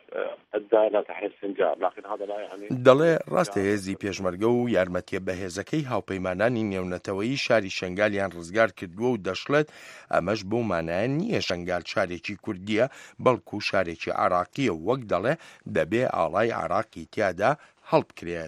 وأدى إلى تحرير سنجار، لكن هذا لا يعني دەڵێ ڕاستە هێزی پێشمەرگە و یارمەتیە بە هێزەکەی هاوپەیمانانی نێونەتەوەیی شاری شنگالیان ڕزگار کردووە و دەشڵێت ئەمەش بۆ مانایە نییە شنگال شارێکی کوردیە بەڵکو شارێکی عێراقیە و وەک دەڵێ دەبێ ئاڵای عێراقی تیادا هەڵبکرێت.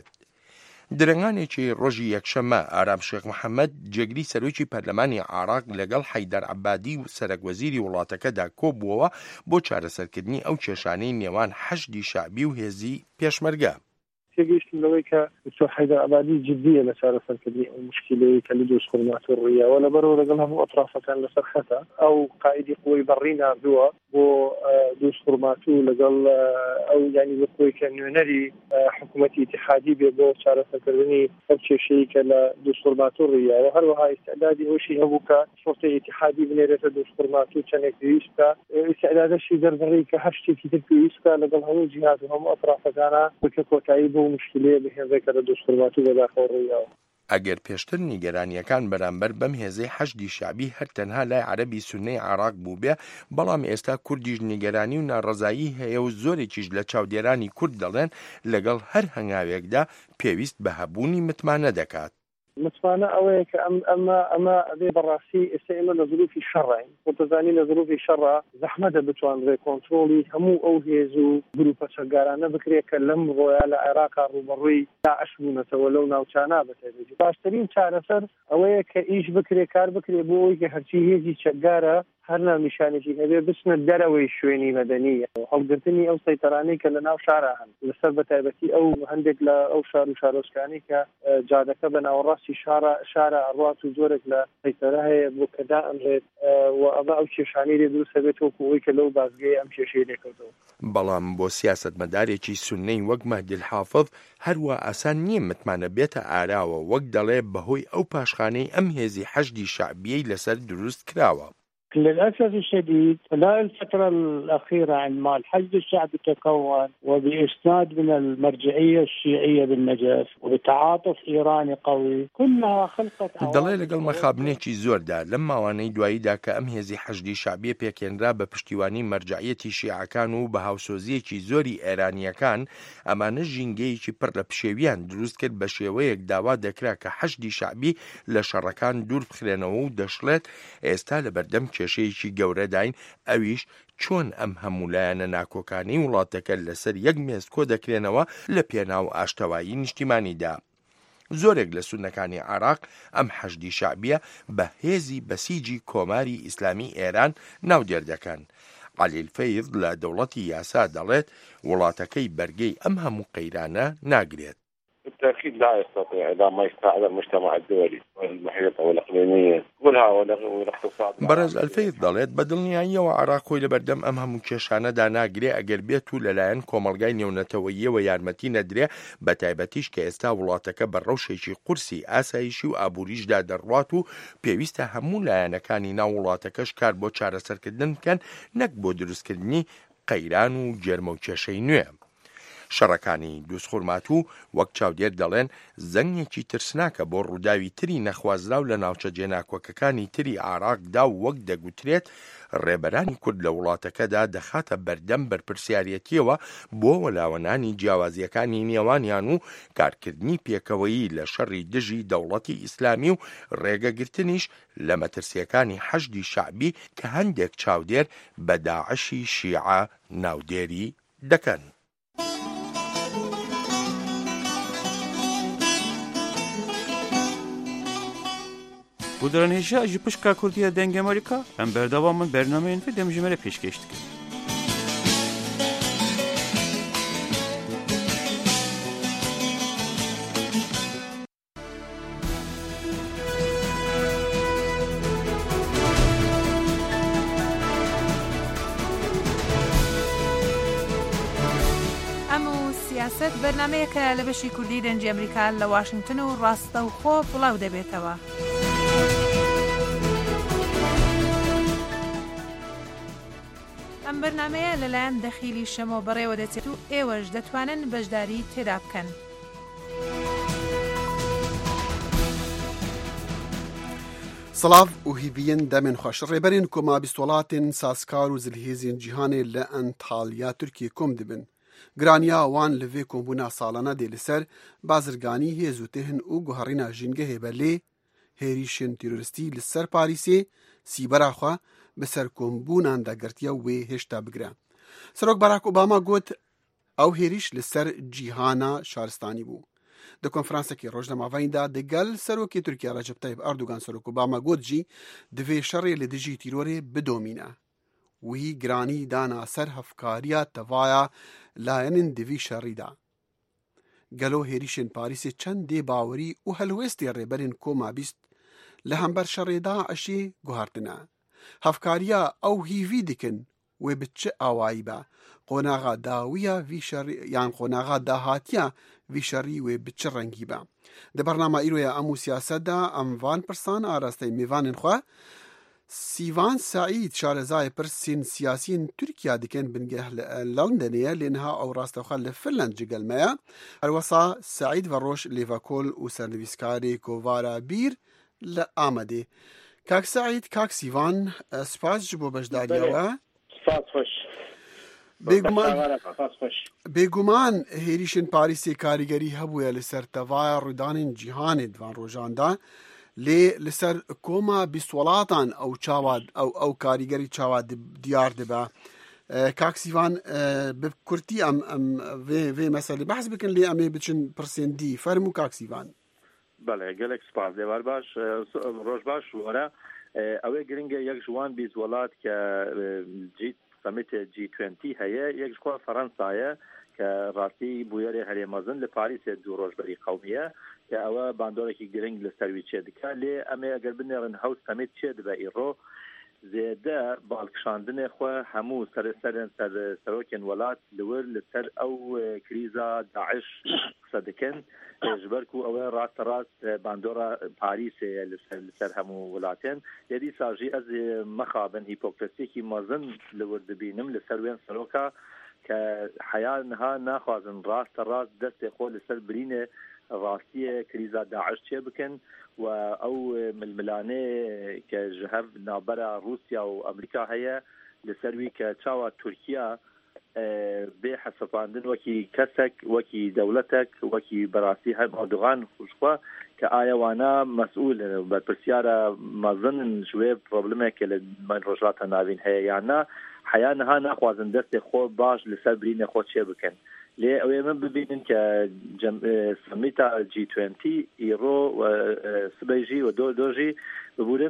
درەنگانێکی ڕۆژی یەکشەمە ئارام شێخ محەممەد جێگری سەرۆکی پەرلەمانی عێراق لەگەڵ حەیدەر عەبادی و سەرۆکوەزیری وڵاتەکەدا کۆبووەوە بۆ چارەسەرکردنی ئەو کێشانەی نێوان حەشدی شعبی و هێزی پێشمەرگە. تێگەیشتم لەوەی کە دکتۆر حەیدەر عەبادی جددیە لە چارەسەرکردنی ئەو مشکلەیە کە لە دۆستخورمات و ڕوویەوە لەبەرەوە لەگەڵ هەموو ئەطرافەکان لەسەر خەتە ئەو قائیدی قووەی بەڕی ناردووە بۆ دۆستخورمات و لەگەڵ ئەو یانی بە خۆی کە نوێنەری حکوومەتی ئیتیحادی بێ بۆ چارەسەرکردنی ئەو کێشەیە کە لە دۆستخورمات و ڕوویەوە هەروەها ئیستعدادی ئەوشی هەبوو کە شۆرتەی ئیتیحادی بنێرێتە دۆستخورمات و چەندێک پێویستە ئیستعدادەشی دەربڕی کە هەر شتێکی تر پێویستە لەگەڵ هەموو جیهات و هەموو ئەطرافەکانە بکە کۆتایی بۆ مشکلەیە بهێنزەکە لە دۆستخورمات و بەداخەوە ڕوویەوە. ئەگەر پێشتر نیگەرانیەکان بەرامبەر بەم هێزەی حەشدی شعبی هەر تەنها لای عەرەبی سوننەی عێراق بوو بێ، بەڵام ئێستا کوردیش نیگەرانی و ناڕەزایی هەیە و زۆرێکیش لە چاودێرانی کورد دەڵێن لەگەڵ هەر هەنگاوێکدا پێویست بە هەبوونی متمانە دەکات. متمانە ئەوەیە کە ئەمە ئەبێ بەڕاستی ئێستا ئێمە لە ظروفی شەڕین وتەزانی لە ظروفی شەڕە زەحمەتە بتوانرێ کۆنتڕۆلی هەموو ئەو هێز و گروپە چەکدارانە بکرێت کە لەم ڕۆیە لە عێراقا ڕوبەڕووی داعش بوونەتەوە لەو ناوچانە بەتەبێت. باشترین چارەسەر ئەوەیە کە ئیش بکرێ کار بکرێ بۆ ئەوەی کە هەرچی هێزی چەکدارە هەر نامیشانێکی هەبێ بچنە دەرەوەی شوێنی مەدەنیە هەڵگرتنی ئەو سەیطرانەی کە لە ناو شارە هەن لەسەر بەتایبەتی ئەو هەندێک لە ئەو شار و شارۆچکانی کە جادەکە بە ناوەڕاستی شارە ئەڕات و زۆرێک لە سەیطرە هەیە بۆ کەدا ئەمرێت و ئەمە ئەو کێشانەی لێ دروست دەبێت وەکو ئەوەی کە لەو بازگەی ئەم کێشەی لێکەوتەوە. بەڵام بۆ سیاسەتمەدارێکی سوننەی وەک مەهدی الحافظ هەروە ئاسان نییە متمانە بێتە ئاراوە وەک دەڵێ بەهۆی ئەو پاشخانەی ئەم هێزی حەشدی شعبیەی لەسەر دروست کراوە. للأسف الشديد خلال الفترة الأخيرة عندما الحشد الشعبي تكون وبإسناد من المرجعية الشيعية بالنجف وبتعاطف إيراني قوي كلها خلقت دەڵێ لەگەڵ مەخابنێکی زۆردا لەم ماوانەی دواییدا کە ئەم هێزی حەشدی شعبیە پێکێنرا بە پشتیوانی مەرجعیەتی شیعەکان و بە هاوسۆزیەکی زۆری ئێرانیەکان ئەمانە ژینگەیەکی پڕ لە پشێویان دروست کرد بە شێوەیەک داوا دەکرا کە حەشدی شعبی لە شەڕەکان دوور بخرێنەوە و دەشڵێت ئێستا لە بەردەم کێشەیەکی گەورەداین ئەویش چۆن ئەم هەمولایەنە ناکۆکانی وڵاتەکە لەسەر یەک مێز کۆ دەکرێنەوە لە پێناو ئاشتەوایی نیشتیمانیدا. زۆرێک لە سوننەکانی عێراق ئەم حەشدی شعبیە بە هێزی بەسیجی کۆماری ئیسلامی ئێران ناودێر دەکەن. علی الفەیض لە دەوڵەتی یاسا دەڵێت وڵاتەکەی بەرگەی ئەم هەموو قەیرانە ناگرێت. أنت بالتأكيد لا يستطيع إذا ما يساعد المجتمع الدولي والمحيط والإقليمية كلها والاقتصاد. بەڕێز ئەلفەیت دەڵێت بەدڵنیاییەوە عێراق خۆی لە بەردەم ئەم هەموو کێشانەدا ناگرێ ئەگەر بێت و لەلایەن کۆمەڵگای نێونەتەوەییەوە یارمەتی نەدرێ بە تایبەتیش کە ئێستا وڵاتەکە بە ڕەوشێکی قورسی ئاسایشی و ئابووریشدا دەڕوات و پێویستە هەموو لایەنەکانی ناو وڵاتەکەش کار بۆ چارەسەرکردن بکەن نەک بۆ دروستکردنی قەیران و جێرمە و کێشەی نوێ. شەڕەکانی دووسخورماتوو وەک چاودێر دەڵێن زەنگێکی ترسناکە بۆ ڕووداوی تری نەخوازراو لە ناوچە جێناکۆکەکانی تری عێراقدا و وەک دەگوترێت ڕێبەرانی کورد لە وڵاتەکەدا دەخاتە بەردەم بەرپرسیارەتیەوە بۆ وەلاوەنانی جیاوازیەکانی نێوانیان و کارکردنی پێکەوەیی لە شەڕی دژی دەوڵەتی ئیسلامی و ڕێگەگرتنیش لە مەترسیەکانی حەشدی شەعبی کە هەندێک چاودێر بە داعشی شیعە ناودێری دەکەن. Bu dönemde ji pişka Kurdiya denge Amerika em berdewamın bernameyên ve demjimere pêşkêş dikin. سیاست بەرنمەیەکە لە بەشی کوردی دەنگی ئەمریکا لە واشنگتن و ڕاستە و خۆ بڵاو دەبێتەوە. ئەم بەرنمەیە لەلایەن دەخیلی شەمۆ بەڕێوە دەچێت و ئێوەش دەتوانن بەشداری تێدا بکەن. سڵاو و هیڤین دەمێن خۆش ڕێبەرین کۆما بیستوڵاتên سازکار و زلهێزین جیهانê li ئەنتاڵیا تورکیە کۆم دەبن. گرانیا وان li vê kombûna salana dê li ser bazirganî hêz û têhin û guherîna jîngehê belê hêrîşên terorîstî li ser Parîsê sîbera xwe bi ser kombûnan dagirtiya wê hêşta bigire. Serok Barack Obama got ew hêrîş li ser cîhana şaristanî bû. Di konferansekê rojnamavayîn da digel serokê Tirkiye Recep Tayyip Erdogan Serok Obama got jî divê şerê li dijî tîrorê bidomîne. Wî giranî dana ser hevkariya tevaya layenên divî şerî da. Gelo hêrîşên Parîsê çendê bawerî û helwestê rêberên koma bîst li hember şerê Daişê guhartine. Hevkariya ew hîvî dikin wê bi çi awayî be. Qonaxa dawiya vî şerî yan qonaxa dahatiya vî şerî wê bi çi rengî be. Di bernama îroya em û siyaset da em van pirsan arasteyê mêvanên xwe Sîvan Saîd şarezayê pirsên siyasîn Tirkiye dikin bingeh li Londonê lê niha ew rastexwe li Finland cigel me ye. Herwesa Saîd ve roj lêvekol û sernivîskarê kovara bîr li Amedê. Kak Saîd, kak Sîvan, spas ji bo beşdariya we. Bêguman hêrîşên Parîsê karîgerî hebûye li ser tevaya rûdanên cîhanê divan rojan da. Lê li ser koma bîstwelatan ew karîgerî çawa diyar dibe. Kak Sîvan bi kurtî em vê meselê behs bikin lê em ê biçin pirsêndî. Fermû Kak Sîvan. Belê gelek spas dêvar baş roj baş were ew ê giring e yek ji wan bîstwelat ke Sametê G20 heye yek ji xwe Fransa ye ke rastî bûyerê herê mezin li Parîsê dû rojberî qewmiye ke ew bandorekî giring li ser wî çê dike lê em ê eger binêrin hewl Samet çê dibe îro zêde balkişandinê xwe hemû serên serokên welat li wir li ser ew krîza Daeş qise dikin ji ber ku ew rast bandora Parîsê ye li ser hemû welatên lê dîsa jî ez mexabin hîpokrisiyekî mezin li wir dibînim li ser wên seroka ke heya niha naxwazin rast destê xwe li ser birînê راستیه کریزا داعش چه بکن و او ململانه که جهر نابرا روسیا و امریکا هیا لسروی که چاوا ترکیه به حساباندن وکی کسک وکی دولتک وکی براسی هم اردوغان خوشخوا که آیا وانا مسئول بر پرسیارا مازن شوی پروبلمه که من رجلات ناوین هیا یعنی حیانها نخوازن دست خو باش لسر برین خو چه بکن لێ ئەوێ من ببینن کە سمیتا G20 ئیرۆ و سبەیژی و دۆژی ببورن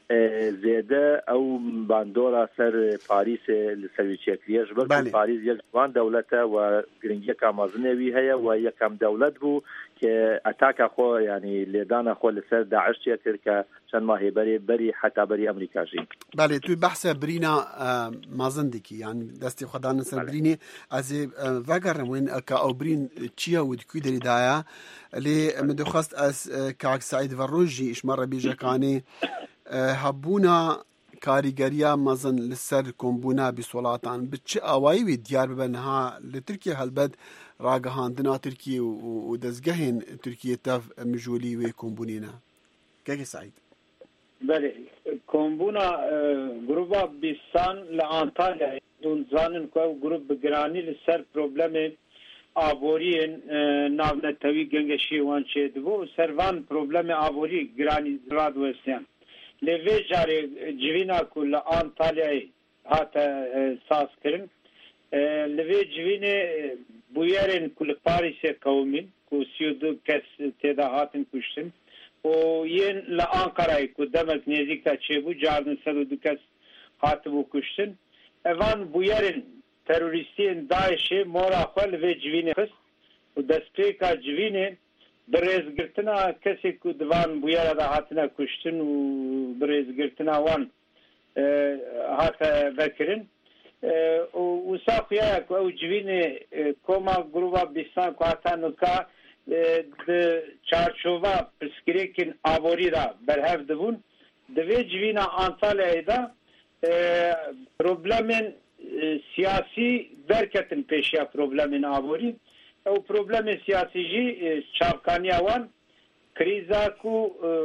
زێدە ئەو باندۆرە سەر پاریس لە سەرویچێکریەش بەر پاریس یەک جوان دەوڵەتە و گرنگیەکە مازنێوی هەیە و یەکەم دەوڵەت بوو کە ئەتاکە خۆ ینی لێدانە خۆ لەسەر داعش چێ کرد کە چەند ماهێ بەری حتا بەری ئەمریکاژی. بەڵێ توی بەحسە برینە مازندێکی یان دەستی خۆدانە سەر برینێ ئەزێ ڤەگەڕم وێن کە ئەو برین چییە و دکوی دەریدایە لێ من دەخواست ئەس کاک سعید ڤەڕۆژی ئیشمەڕە بێژەکانی هەبوونا کاریگەریە مەزن لەسەر کۆمبوونا بیسۆڵاتان بچ ئاوایی وی دیار ببەنها لە تورکیا هەلبەت ڕاگەهاندنا تورکی و دەستگەهێن تورکیە تەف مژولی وێ کۆمبوونینە کاکی سعید. بله کۆمبوونا گروپا بیستان لە ئانتالیا دونزانن کو گروپ بگرانی لەسەر پرۆبلەمێ ئابۆریên ناونەتەوی گەنگە شێوان چێدبوو سەروان پرۆبلەمێ ئابۆری گرانی ڕادوەستیان لە vê carê civîna ku li Antalyayê hate sazkirin li vê civînê bûyerên ku li Parîsê qewmîn ku 32 kes têda hatin kuştin û yên li Ankarayê ku demek nêzik te çêbû carinin 102 kes hatibû kuştin evan bûyerên terorîstiyên Daişê mora xwe li vê civînê xist û destpêka civînê birêzgirtina kesê ku divan bûyera da hatine kuştin û birêzgirtina wan hate vekirin û wisa xuya ku ew civînê koma grupa bîstan ku hata nika di çarçova pirsgirêkên aborî da berhev dibûn di vê civîna Antalyayê da problemên siyasî derketin pêşiya problemên aborî ew problemê siyasî jî çavkaniya wan krîza ku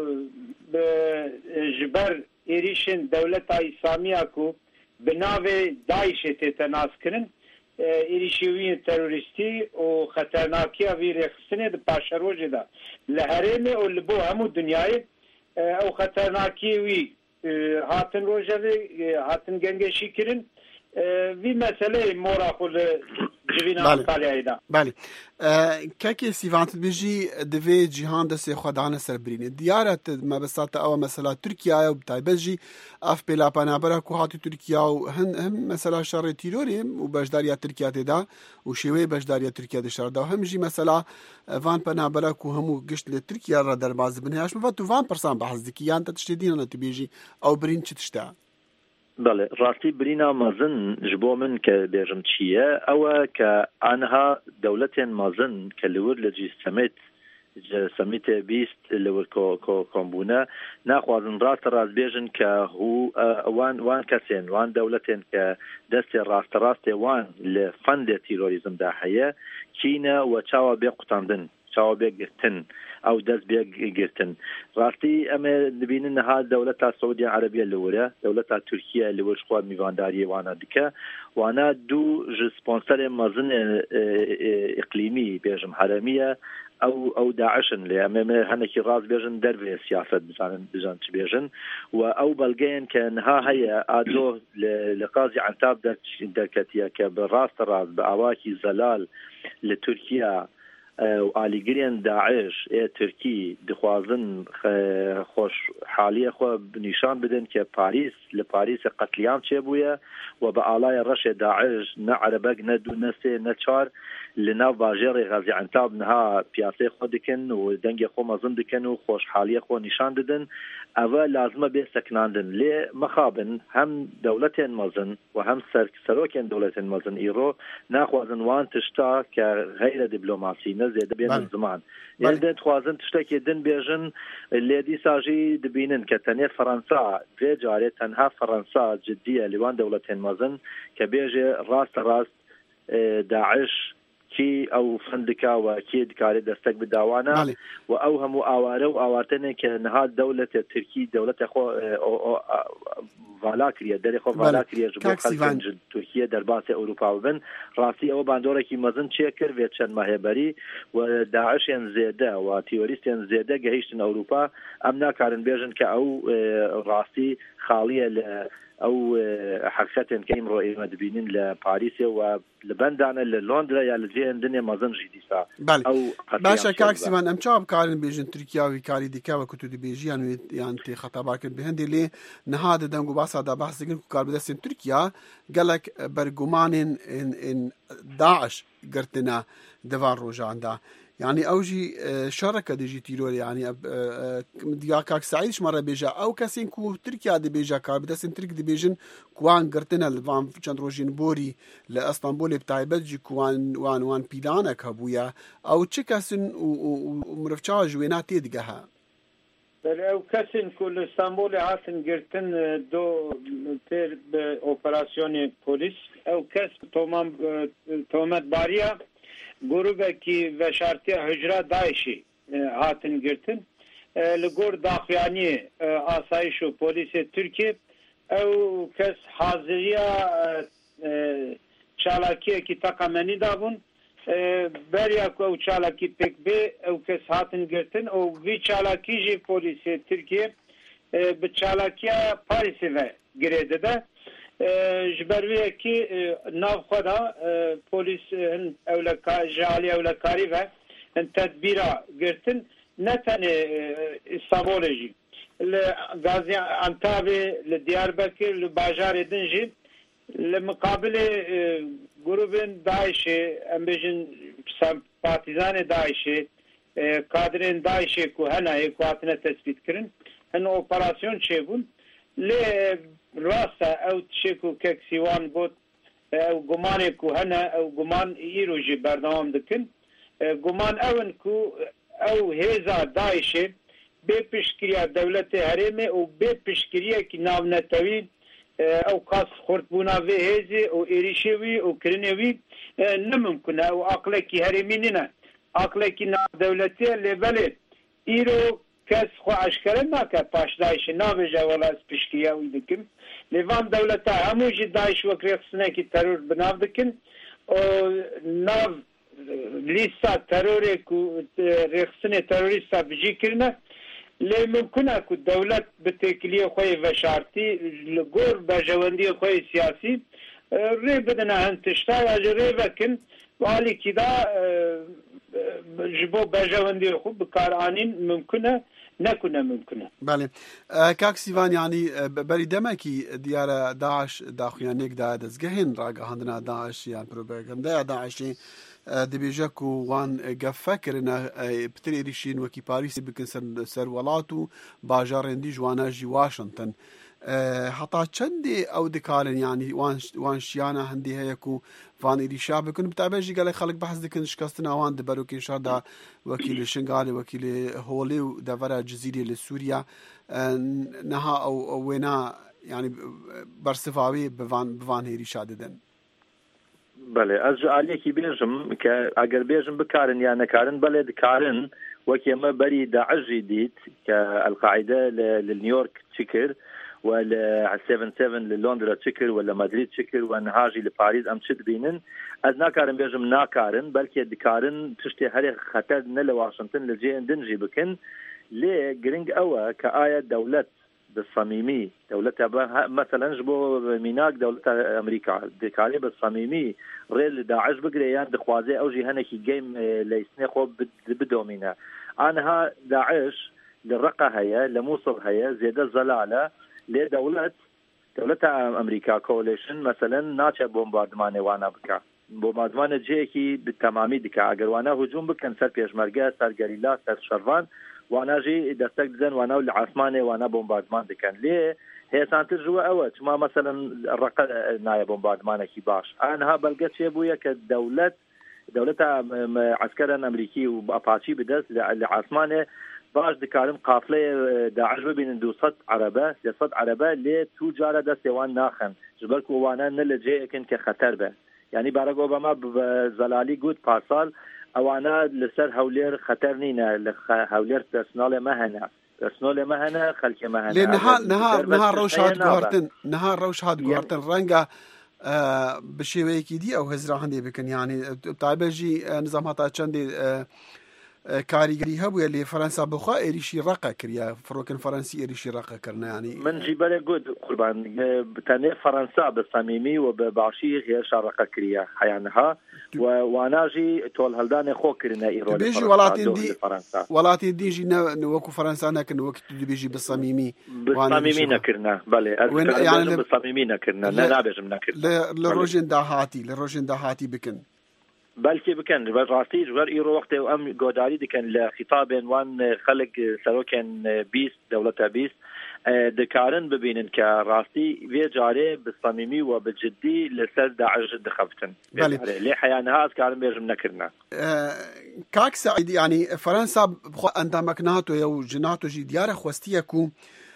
ji ber êrişên dewleta îslamiya ku bi navê Daişê tête naskirin êrişî wî terorîstî û xeternakiya vî rêxistinê di paşerojê da li herêmê û li bo hemû dunyayê ew xeternakiyê wî hatin rojevê hatin gengeşî kirin vî meseleyê mora xwe li civîna Antalyayê da. Belê kekê sîvan bêjî divê cîhan destê xwe dane ser birînê diyar e me besata ew mesela Tirkiyeyê û taybet jî ev pêlapenabera ku hatî Tirkiya û hin mesela şerê tîrorê û bejdariya Tirkiya têda û şêweyê bejdariya Tirkiya di şerda hem jî mesela van penabera ku hemû gişt lê Tirkiya re derbas dibin heş me tu van pirsan behs dikî yan te tiştê dînan tu bêjî ew birîn çi tişte بله راستی برینا مازن جبو من که بیرم چیه او که آنها دولتین مازن که لور لجی سمیت بیست لور کمبونه نخوازن راست بیجن که هو وان کسین وان دولتین که دست راست وان لفند تیروریزم ده هیه چینه و چاوا بی قطاندن چاوا بی گرتن او دەست بێگرتن ڕاستی ئەمە دەبینن ها دەوڵەتا سعودیە عەرەبیە لەوەرە دەوڵەتا تورکیە لەوەش خوا میوانداریە وانە دکە وانە دوو ji سپۆنسەرێ مەزن ئیقلیمی بێژم هەرەمیە ئەو داعشن لێ ئەمە هەنێکی ڕاست بێژن دەربێ سیاسەت بزان چ بێژن و ئەو بەڵگەیەن کە نها هەیە ئاجۆ لە قازی عەنتاب دەرکەتیە کە بەڕاستە ڕاست بە ئاواکی زەلال لە تورکیا و ئالیگریان داعش ترکی دخوازن خوش حالیه خو نیشان بدن که پاریس لپاریس قتلیام چه بویه و با آلای رش داعش نه عربک نه دو نه سه نه چار لنا باجر غازی عنتاب نها پیاسه خو دکن و دنگ خو مزن دکن و خوش حالیه خو نشان ددن اول لازمه به سکناندن لی مخابن هم دولتین مزن و هم سروکین دولتین مزن ایرو ناخوازن وان تشتا که غیر دیپلماسی زیاده بین زمان یعنی خوازن تشتکی دن بیجن لیدی ساجی دبینن که تنها فرانسا وی جاری تنها فرانسا جدیه لیوان دولتین مزن که بیجه راست داعش کی او فندکا و کی دکاری دستک بداوانا و او همو آواره و آوارتنه که نها دولت ترکی دولت خو والاکریه در خو والاکریه جبو خلقن ترکیه در باس اروپا بن راستی او باندوره کی مزن چیکر و چند ماهبری و داعش ان زیاده و تیوریستن زیاده گهیشتن اروپا ام ناکارن بیژن که او راستی خالیه او حقيقه كاين رؤيه مدبينين لباريس ولبندانا للندن يا لجي الدنيا ما ظن جديسا او باشا كاكسي من امشاب كارن بيجن تركيا وكاري ديكا وكتو دي بيجيان يعني تي خطابك بهندي لي نهاد دنگو باسا دا بحث كن كار بدسن تركيا قالك برغمان ان داعش قرتنا دفان روجاندا يعني اوجي شركه ديجي تيرور يعني ديا كاك سعيد مره بيجا او كاسين كو تركيا دي بيجا كار بدسن ترك دي بيجن كوان قرتنا الفان چند روجين بوري لاسطنبول بتاع بلجي كوان وان بيلانا كابويا او تشكاسن ومرفچا جوينا تيدغها او كاسين كل اسطنبول هاتن قرتن دو تير اوبراسيون بوليس او كاس تومات باريا گروهی و شرطی هجرت داعشی هاتن گرتن لگور داخیانی آسایش و پلیس ترکیه او کس حاضریه چالاکی کی تقامنی دابون بریا کو چالاکی پک به او کس هاتن گرتن او وی چالاکی جی پلیس ترکیه به چالاکی پاریس و گریده ده جبروی کی ناو خدا پلیس جالی اولکاری و تدبیرا گرتن نتنه استانبولجی لغازی انتابه لدیاربکر لباجار دنجی لمقابل گروهن داعش امبیجن سمپاتیزان داعش کادرین داعش کو هنا اکواتنا تثبیت کرن هن اپراسیون چه بون ل راستا او تشيكو كاكسيوان بوت او گمان كو هنا او گمان ايروجي برنامج دكن گمان اون كو او هيزا داعش بپشکریا دولت هرمه او بپشکریا کی ناونتوی او قاس خورتبونا و هيزي او ايريشوي او كرينوي نممكن او عقلك هرميننا عقلك دولتي لبلد ايرو کس خو اشکره نکه پاشدایش نابجه ولا سپشکیه ویدکم لیوان دولتا هموجی دایش و کرخصنه کی ترور بناو دکن و ناو لیستا تروری کو رخصنه تروریستا بجی کرنه لی ممکنه که دولت بتکلیه خوی و شارتی لگور بجواندی خوی سیاسی ری بدنه هنتشتا یا ری بکن والی که دا جبو بجواندی خوب بکارانین ممکنه نكنا ممكنه. بله كاك سيفان يعني بري دمكي ديار داعش داخيانيك دا دزگهن راگا هندنا داعش يعني بروباغندا داعشي دبيجاكو وان گفكرنا بتري ريشين وكي باريس بكن سر ولاتو باجارندي جوانا جي واشنطن حتى چندي او دكالن يعني وان شيانا هندي هيكو فان إلي شعب كن بتعبجي قال خلق بحث دكن شكستنا وان دبرو كين شاردا وكيل شنغالي وكيل هولي ودفرا جزيري لسوريا نها او وينا يعني برصفاوي بفان هيري شاددن بله از عليكي بيجم اگر بيجم بكارن يعني كارن بله دكارن وكيما بري داعش جديد كالقاعده لنيويورك تشكر ولا 77 للندن تشكر ولا مدريد تشكر وانهاجي لباريس ام تشد بينن از ناكارن بيجم ناكارن بلكي دكارن تشتي هري خطر نل واشنطن لجي دنجي بكن لي جرينج اوا كايه دولت بالصميمي دولتها مثلا جبو ميناك دولتها امريكا دكالي بالصميمي ريل داعش بقريان دخوازي اوجي هنكي جيم ليسنخو بدومينا انها داعش للرقه هي لموصل هي زياده زلاله لدولة امريكا كوليشن مثلا ناتشا بومباردمان وانا بكا بومباردمان جيكي بالتمامي دكا اگر وانا هجوم بكن سر بيشمرگه سر غريلا سر شروان وانا جي دستك دزن وانا العثماني وانا بومباردمان دكن ليه هي سانتر جوا اوت ما مثلا الرقه نايا بومباردمان كي باش انها بلقت شي بويا كدولة عسكرا امريكي واباتشي بدس العثماني باش دكارم قافله داعش بين دوصت عربه لصد عربه لي تجاره دست وان ناخن جبرك وانا نلجي كن كخطر به يعني باراك اوباما بزلالي جود بارسال اوانا لسر هولير خطر نينا هولير بيرسونال مهنا خلك مهنا نهار روش هاد غارتن رنگا بشويكي دي او هزرا هندي بكن يعني طيبجي نظام هتا چندي کاریگەری هەبووە لێ فەرەنسا بخوا ئێریشی ڕقە کردیا فڕۆکن فەرەنسی ئێریشی ڕقە کردنا ینی من جیبەرێ گوت قوربان تەنێ فەرەنسا بە سەمیمی و بە باشی هێرشا ڕقە کردیا حیانها و واناژی تۆڵ هەلدانێ خۆکردنە ئیرۆبێژی وڵاتی دیژی وەکو فەرەنسا نەکردن وەک بێژی بە سەمیمی بەسەمیمی نەکردنا بەڵێ بەسەمیمی نەکردنا نابێژم نەکرد لە ڕۆژێن داهاتی بکن بەلکێ بکەن بەڕاستی ژوەر ئیرۆ وەختێ ئەم گۆداری دکەن لە خیتابێن وان خەڵک سەرۆکێن 20 دەوڵەتە 20 دەکارن ببینن کە ڕاستی وێ جارێ بسەمیمی و بجددی لەسەر داعش دخەفتن لێ حیانها ئەسکارم بێژم نەکردنا کاک سعید ینی فەرەنسا بخوا ئەندامەک ناتۆیە و ژناتۆژی دیارە خۆستیەک و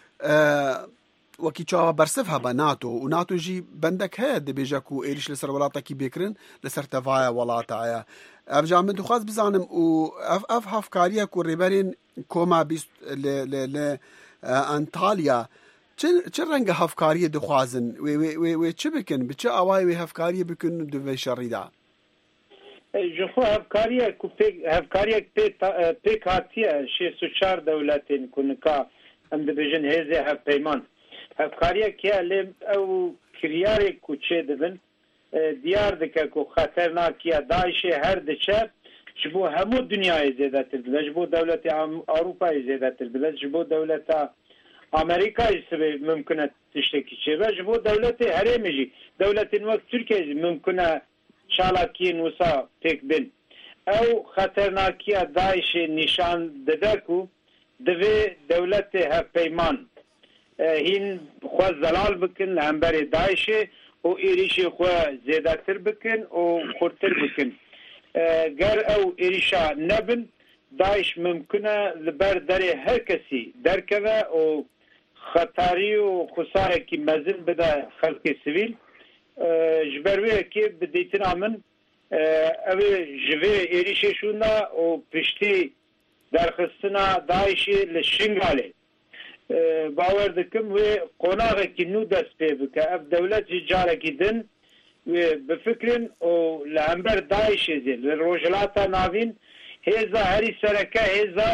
وەکی چاوە بەرسف هەبە ناتۆ و ناتۆژی بەندەک هەیە دەبێژەک و ئێریش لەسەر وڵاتێکی بێکردن لەسەر تەڤایە وڵاتایە ئەبجا من دخواست بزانم و ئەف هەفکاریە و ڕێبەرین کۆما لە ئەنتالیا چ ڕەنگە هەفکاریە دخوازن وێ چ بکن بچ ئاوای وێ هەفکاریە بکن و دوێ شەڕیدا جخوا هەفکاریەک پێک هاتیە 64 دەولەتین کونکا ئەم دەبێژن هێزێ هەفپەیمان هەفکاریەکیە لێ ئەو کریارێک و چێ دەبن دیار دکە و خەتەرناکیە داعشێ هەر دچە ji bo hemû dünyayê zêdetir bile ji bo dewletê Avrupayê zêdetir bile ji bo dewleta Amerîkayê sibê mümkün e tiştekî çêbe ji bo dewletê herêmê jî dewletên wek Tirkiye jî mümkün e çalakiyên wisa pêk bin ew xeternakiya Daişê nîşan dide ku divê dewletê hevpeyman hîn xwe zelal bikin li hemberê Daişê û êrişê xwe zêdetir bikin û xurtir bikin گر او ایریشا نبن داعش ممکنه لبر در هر کسی درکوه و خطاری و خساره کی مزن بده خلق سویل جبروه که بدیتنا من اوه جوه ایریشه شونه و پشتی درخستنا داعشی لشنگاله باور دکم و قناغه کی نو دست پی بکه اف دولت جاره کی دن بفكرن و لامبر داعش زين للرجلات نافين هذا هري سركه هذا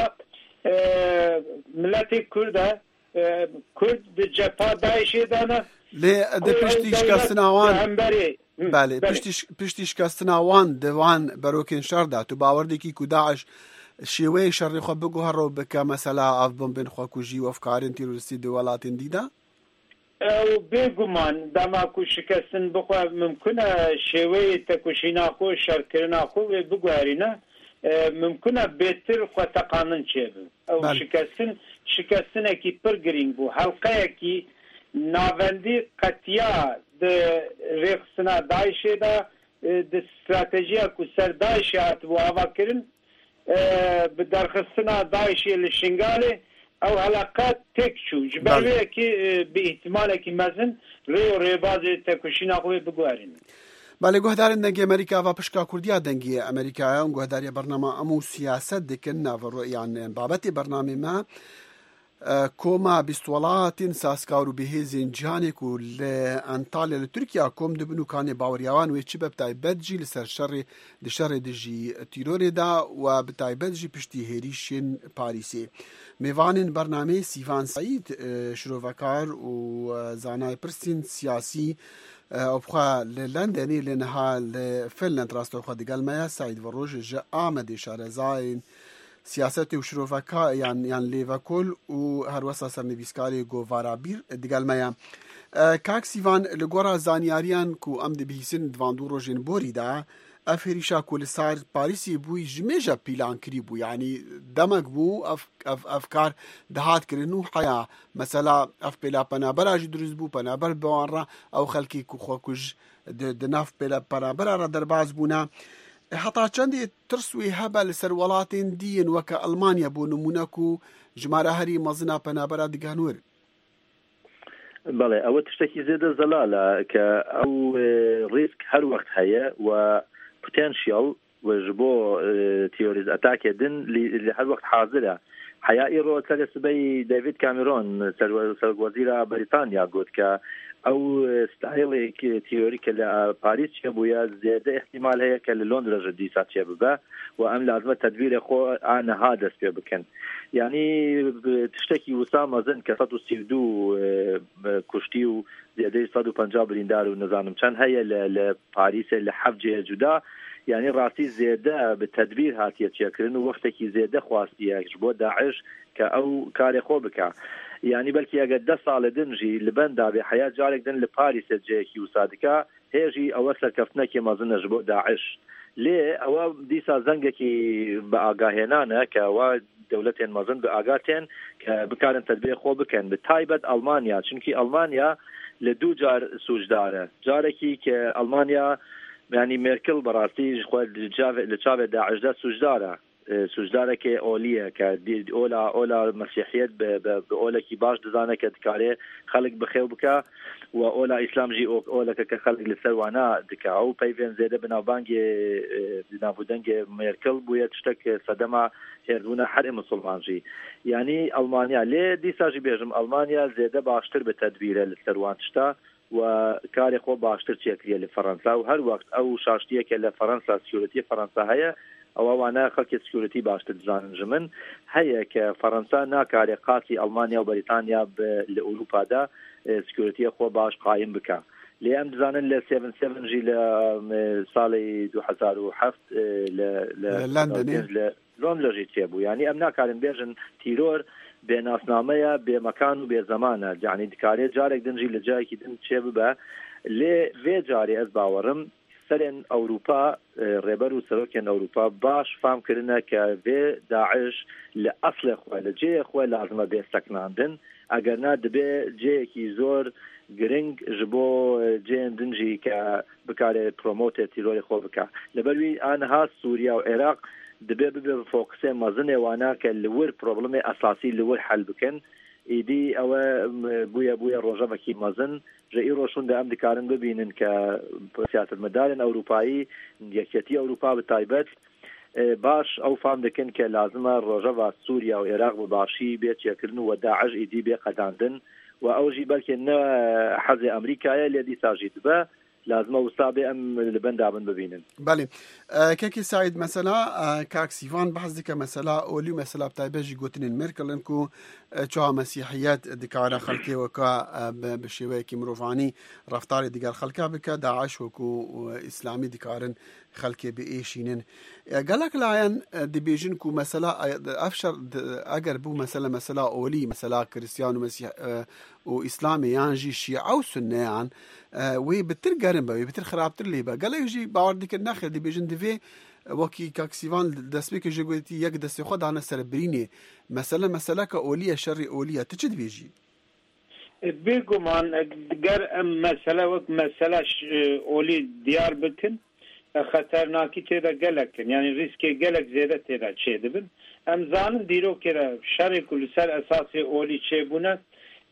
ملت كرده كرد بجبهه داعش دانا لێ پشتی شکستناوان بەڵێ پشتی شکستناوان دەوان بەرۆکێن شەردا تو باوەردێکی کو داعش شێوەیە شەڕی خۆ بگوهڕەوە بکە مەسەلا ئاف بمبن خۆکوژی و ئەفکارن تیرۆریستی دو وڵاتین دیدا او بێگومان داماکو شکستن بخوا ممکنە شێوەیە تەکوشیناخۆ شەرکردناخۆ وێ بگوارینە ممکنە بێتر خۆ تەقانن چێبن ئەو شکستنێکی پڕ گرنگ بوو هەڵقەیەکی ناوەندی قەتیا ڕێخستنا داعشێدا استراتێژیە کو سەر داعشێ هاتبوو ئاواکردن bi derxistina Daişê li Şingalê ew helakat têk çû ji ber wêyekî bi îhtimalekî mezin rê û rêbazê têkoşîna xwe biguherîn. Belê guhdarên dengê Amerîka va pişka Kurdiya dengê Amerîkaya û guhdariya bername hemû siyaset dikin yan babetê bernamê me koma bîst welatên sazkar û bihêzên cihanê ku li Antalya li Tirkiya kom dibin û kanê baweryawan wê çi be bi taybet jî li ser şerê di şerê de jî tîrorê da we bi taybet jî piştî hêrîşên Parîsê. Mêvanên bernamê Sîvan Saîd şirovekar û zanayê pirsîn siyasî Obxwa li Londonê lê niha li Finland rastoxwe digel me ye Saîd Verroj ji Amedê şarezayên siyasetê û şiroveka yan lêvekol û herwesa sernivîskarê Govarabîr digel me ye. Kak Sîvan li gora zanyariyan ku em dibihîsin divandû rojên borî de ev hêrîşa ku li sar Parîsê bûyî ji mêja pîlankirî bû yanî demek bû ev kar dihat kirin û heya mesela ev pêla penabera jî durist bû penaber bewan re ew xelkê ku xwekuj di nav pêla penabera re derbas bûne heta çendê tirs wê hebe li ser welatên dîyên weke Almanya bû nimûne ku ji mare herî mezina penabera digan wir. بەڵێ ئەوە تشتێکی زێدە زەلالە کە ئەو ڕیسک هەر وەخت هەیە و پتێنشیال وجبو تيوريز اتاك دن اللي هر وقت حاضره حيائي رو تلسبي ديفيد كاميرون سر وزير بريطانيا قلت ك او ستايل تيوري كلا باريس شبويا زياده احتمال هي كلا لندن جدي ساتشبه وام لازم تدبير خو انا هذا سببكن يعني تشتكي وسام زن كساتو سيدو كشتي زياده 150 بلندار ونظام كان هي لباريس لحفجه جدا يعني راسي زياده بالتدبير هاتيه تشكرن وقتك زياده خواستيه بو داعش كاو كاري خوبك يعني بلكي اگر 10 سال دنجي لبندا بحياه جارك دن لباريس جيكي وصادكا هيجي اوصل كفتنك مازن جبو داعش ليه او ديسا زنگكي باغاهنانا كوا دولتين مازن باغاتين كبكارن تدبير خوبكن بتايبت المانيا چونكي المانيا لدو جار سوجداره جاركي كالمانيا يعني ميركل براسي لشافة داعش ده سوجداره كأولية أولا مسيحيات بأولا كي باش دزانه كدكاري خلق بخيو بكا وأولا إسلام جي أولا كخلق للسروانا دكاو بيفين زيادة بنابودنج ميركل بويا تشتك صدمة هيردونا حرق مسلمان جي يعني ألمانيا ليه دي ساجي بيجم ألمانيا زيادة باشتر بتدبيره للسروان تشتا وكاري خو باشتر تشكريه لفرنسا وهر وقت او شاشتيه كلا فرنسا سكيورتي فرنسا هي او انا خلك سكيورتي باشتر زان جمن هي كفرنسا نا كاري قاتي المانيا وبريطانيا لاوروبا دا سكيورتي خو باش قايم بك لام زانن ل 77 جي ل صالي 2007 لندن جي تيبو يعني امنا كارن بيجن تيرور بناسنامه بمكان وبزمانه يعني دكاري جارك دنجي لجايكي دن تشبه لي في جاري از باورم سرن اوروبا ريبرو سروكن اوروبا باش فهم كرنا كفي داعش لاصل خو لجي خو لازم بيستكناندن اگرنا دبي جيكي زور گرنگ جبو جين دنجي ك بكاري بروموت تيروري خو بك لبلوي انها سوريا وعراق دبي فوكسه مازن وانا كالور بروبلم اساسي لور حل بكن ايدي او بويا روجا كي مازن جاي روشون د ام دكارن ببينن كسياسه المدارن اوروبائي يكتي اوروبا بتايبت باش او فهم دكن كلازمه روجا سوريا وعراق بباشي بيت يكرن وداعش ايدي بقداندن واوجي بلكي ان حز امريكا الذي ساجد به لازم وصابي ام لبندا من ببينن بله كاكي سعيد مثلا كاك سيفان بحث ديك مثلا اولي مثلا بتايبجي غوتنين ميركل انكو تشا مسيحيات ديكارا خلقي وكا بشوي كي مروفاني رفتار ديكار خلقا بك داعش وكو اسلامي ديكارن خلقي بايشينن قالك لاين دي بيجنكو مثلا افشر اگر بو مثلا اولي مثلا كريستيان ومسيح واسلامي يانجي شيعة وسنة يعني وي بتر قرن بوي بتر خرابتر لي با قال يجي باور ديك النخل دي بيجن دي وكي كاكسيفان دسبيك جوتي يك دس خد انا سربريني مثلا كاوليه شري اوليه تجد بيجي بيقو مان قر مثلا وك مثلا اولي ديار بكن خطرناكي تيدا قلق يعني ريسكي قلق زياده تيدا شي دبن ام زانن ديرو كده شري كل سر اساسي اولي شي بونه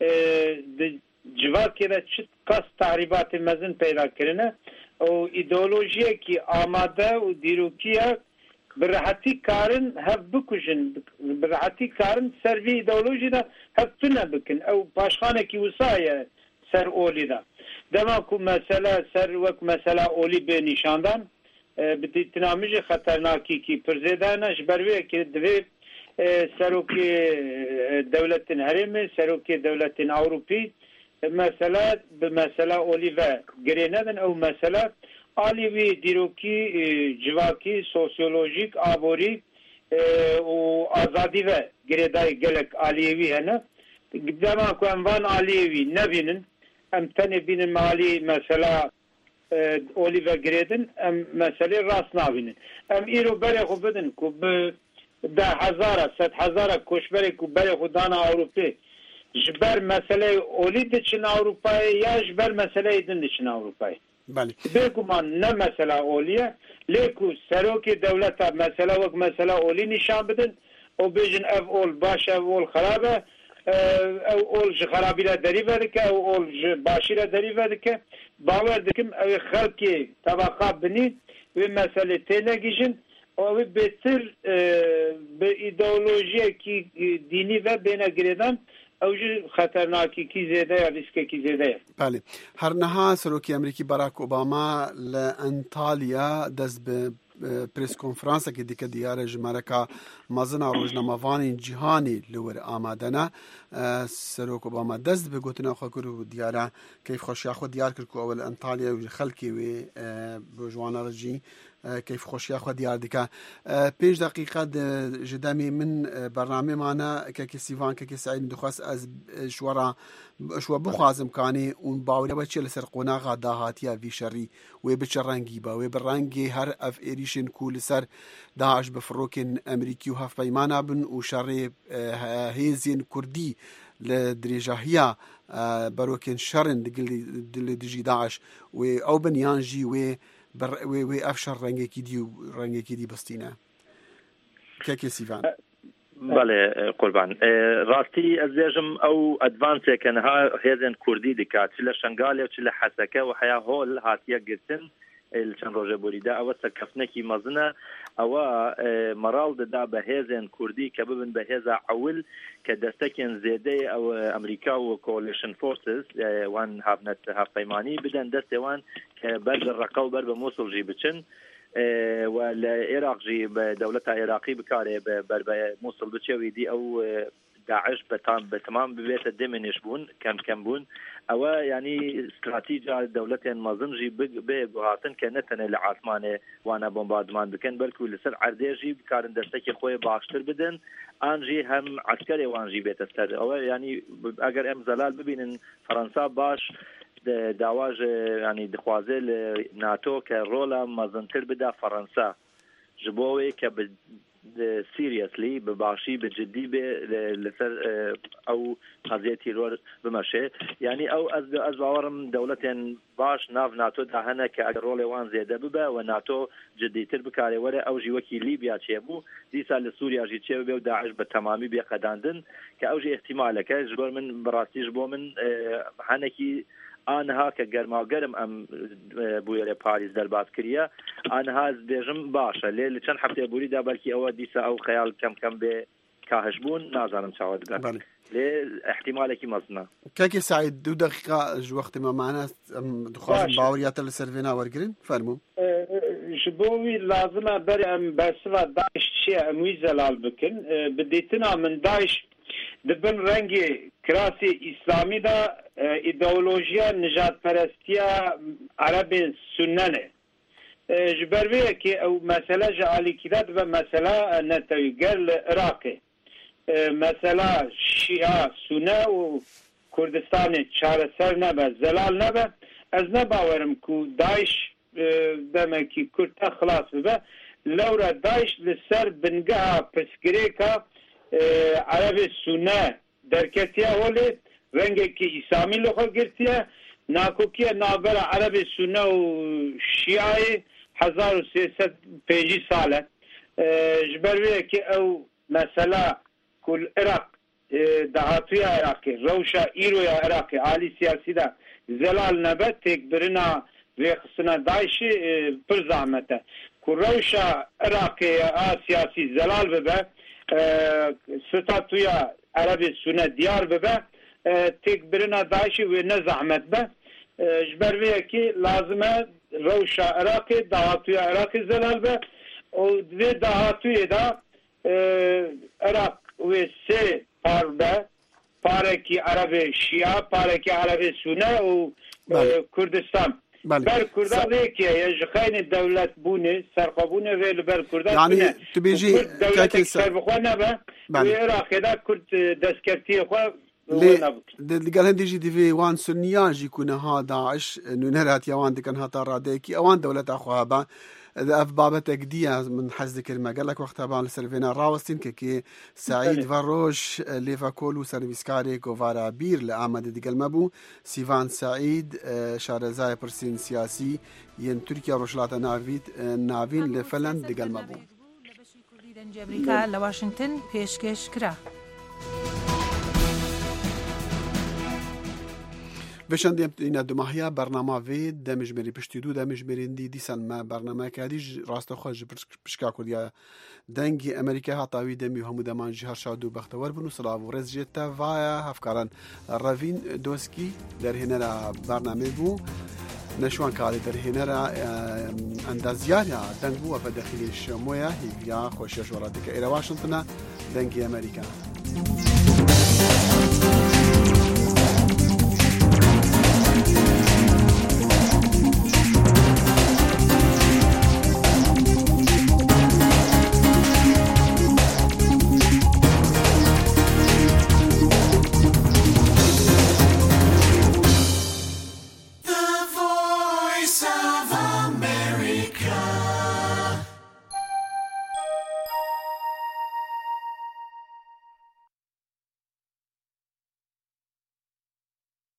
جواب كده چت قص تعريبات مزن پیدا کرنه او ایدئولوژی کی آماده و دیروکیه براحتی کارن هف بکشن براحتی کارن سروی ایدئولوژی دا هف تنه بکن او باشخانه کی وسایه سر اولی دا دما کو مسئله سر وک مسئله اولی به نشاندن بتنامج خطرناکی کی پرزیدانش بروی که دوی سروکی دولتین هرم سروکی دولتین اوروپی مسألة بمسألة أوليفا جرينادن أو مسألة أوليفي ديروكي جواكي سوسيولوجيك آبوري وآزادي و جريداي جلك أوليفي هنا قدامه كأنوان أوليفي نبينن أم تاني بين مالي مسألة أوليفا جريدن أم مسألة راس نابينن أم إيرو بري خو بدن كو ده هزارة 100,000 كشبري كو بري خو دانا أوروبي جبر مسئله اولی دچن اروپای یا جبر مسئله دن دچن اروپای بله بگو من نه مسئله اولیه لیکو سروک دولت مسئله وک مسئله اولی نشان بدن او بیجن اف اول باشه اول خرابه او اول خرابی را دریوه دکه او اول باشی را دریوه دکه باور دکم او خلقی طبقه بنید ve mesele tenegijin o betir be ideolojiye ki dini ve bene gireden اوجه خطرناکی کی زیاده یا ریسک کی زیاده. بله هر نها سروکی امریکی باراک اوباما لانتالیا دست به پریس کنفرانس که دیگه دیاره جمارکا مازنا روزنامه‌وان جهانی لور آمادنا سروک اوباما دست به گوتنا خو کرو دیاره کیف خوشی خو دیار کرد اول انتالیا و خلکی و بجوانا رجی كيف خوش ياخذ دياردك بيج دقيقة جدامي من برنامج معنا كسيفان كسعيد دخواس از شو بخازم كاني ونباوري بتشي لسرقونا غاداهاتيا في شري وبتشرنجي با وبرنجي هر اف ايريشن كول سر داعش بفروكن امريكي وهاف بيمانا بن وشري هيزين كردي لدرجاهيا بروكن شرن دجي داعش او بنيانجي و افشار رنگی دی بستینه که سیفان بله قربان راستی از بیجم او ادوانس کنها هیزن کردی دکات چله شنگاله و چله حسکه و حیا هول هاتیه گرتن الچن روزه بوریده او سکفنکی مزنه او مرال دا به هیزن کردی که ببن به هیزا عول که دستکن زیده او امریکا و کولیشن فورسز وان هافنت هاف پیمانی بدن دست وان که بر رقاو بر موصل جی بچن والعراق جي بدولة عراقي بكاري بر موصل بتشوي دي او داعش بتمام ببيت الدمنش بون كم بون او يعني استراتيجية دولتين مازنجي بهاتن كنتن العاصمانه وانا بومباردمان بكن بلكو لسر عرديجي بكارن دستكي خوي باشتر بدن انجي هم عسكري وانجي بيت السر او يعني اگر ام زلال ببينن فرنسا باش داواج يعني دخوازه ناتو كرولا مازنتر بدا فرنسا جبوي كب سيريسلي بباشي بجدي لسر او قضيه تيرور بمشي يعني او از باورم دولتين باش ناف ناتو دهنه كرول وان زياده ببا وناتو جدي تر بكاري ولا او جي وكي ليبيا تشيبو دي سال سوريا جي تشيبو وداعش بتمامي بقداندن كاوجي احتمال كجبر من براسي جبو من هنكي آنها که گرم ام بویره پاریس درباز کریه آنها بیجم باشه لیل چند هفته بوری دا بلکی او دیسا او خیال کم به کاهش بون نازارم چاود بله لیل احتماله کی مزنا كاكي سعيد 2 دقيقة جو وقت ما معنا دخول باوريات السيرفينا ورجرين فرمو جبوي لازم بري ام بسوا داعش شيء مويزلال بكن بديتنا من داعش دبن رنگی کراسی اسلامی دا ایدئولوژیا نجات پرستیا عرب سننه جبرویه که او مسئله جعالی کداد و مسئله نتویگر عراقی مسئله شیعه سنه و کردستان چارسر نبه زلال نبه از نباورم که داعش دمکی کرده خلاص ببه لورا داعش لسر بنگه پسگره که عرب سنه درکتیه ولی رنگی که اسلامی لخوا گرتیه ناکوکیه نابر عرب سنه و شیعه 1350 ساله جبرویه که او مسئله کل عراق دهاتوی عراقی روشا ایروی عراقی عالی سیاسی ده زلال نبه تک برنا ویخصنا دایشی پر زحمته که روشا عراقی سیاسی زلال ببه ستاتوی عرب سنه دیار ببه تک برنا دایشی و نزحمت به جبرویه که لازمه روشا عراقی دهاتوی عراقی زلال به و دوی دهاتوی ده عراق و سه پار به پارکی عرب شیعه پارکی عرب سنه و کردستان بر کردان یکیه یه جخین دولت بونه سرقابونه ویل بر کردان یعنی تو بیجی دولت سر بخواه نبه و عراقی ده کرد دستکرتی خواه لقال هندي دي وان سنياجي كنا ها داعش نهرات يوان دي كان هاتا راديكي اوان دولة اخوها اف بابتك دي من حز كلمة قال لك وقتها بان سيرفينا راوستين كي سعيد فروش ليفا كولو سيرفيسكاري كوفارا بير لآمد دي قلمبو سيفان سعيد شارزاي برسين سياسي ين تركيا روشلات نافين لفلند دي قلمبو امريكا لواشنطن بيشكش كرا بشندیم اینا دماهیا برنامه وی دمجمری پشتی دو دمجمری دیسان ما برنامه کادیج راست خوش پشکا کردیا دنگی امریکا هاتاوی دمی همو دمان جهر شادو بختور بنو صلاح و رز جتا ویا هفکارن روین دوسکی در هنر برنامه بو نشوان کاری در هنر اندازیاریا دنگ بو و داخلش مویا هییا خوشش ورادی که ایرا واشنطن دنگی امریکا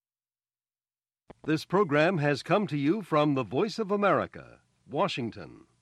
This program has come to you from the Voice of America, Washington.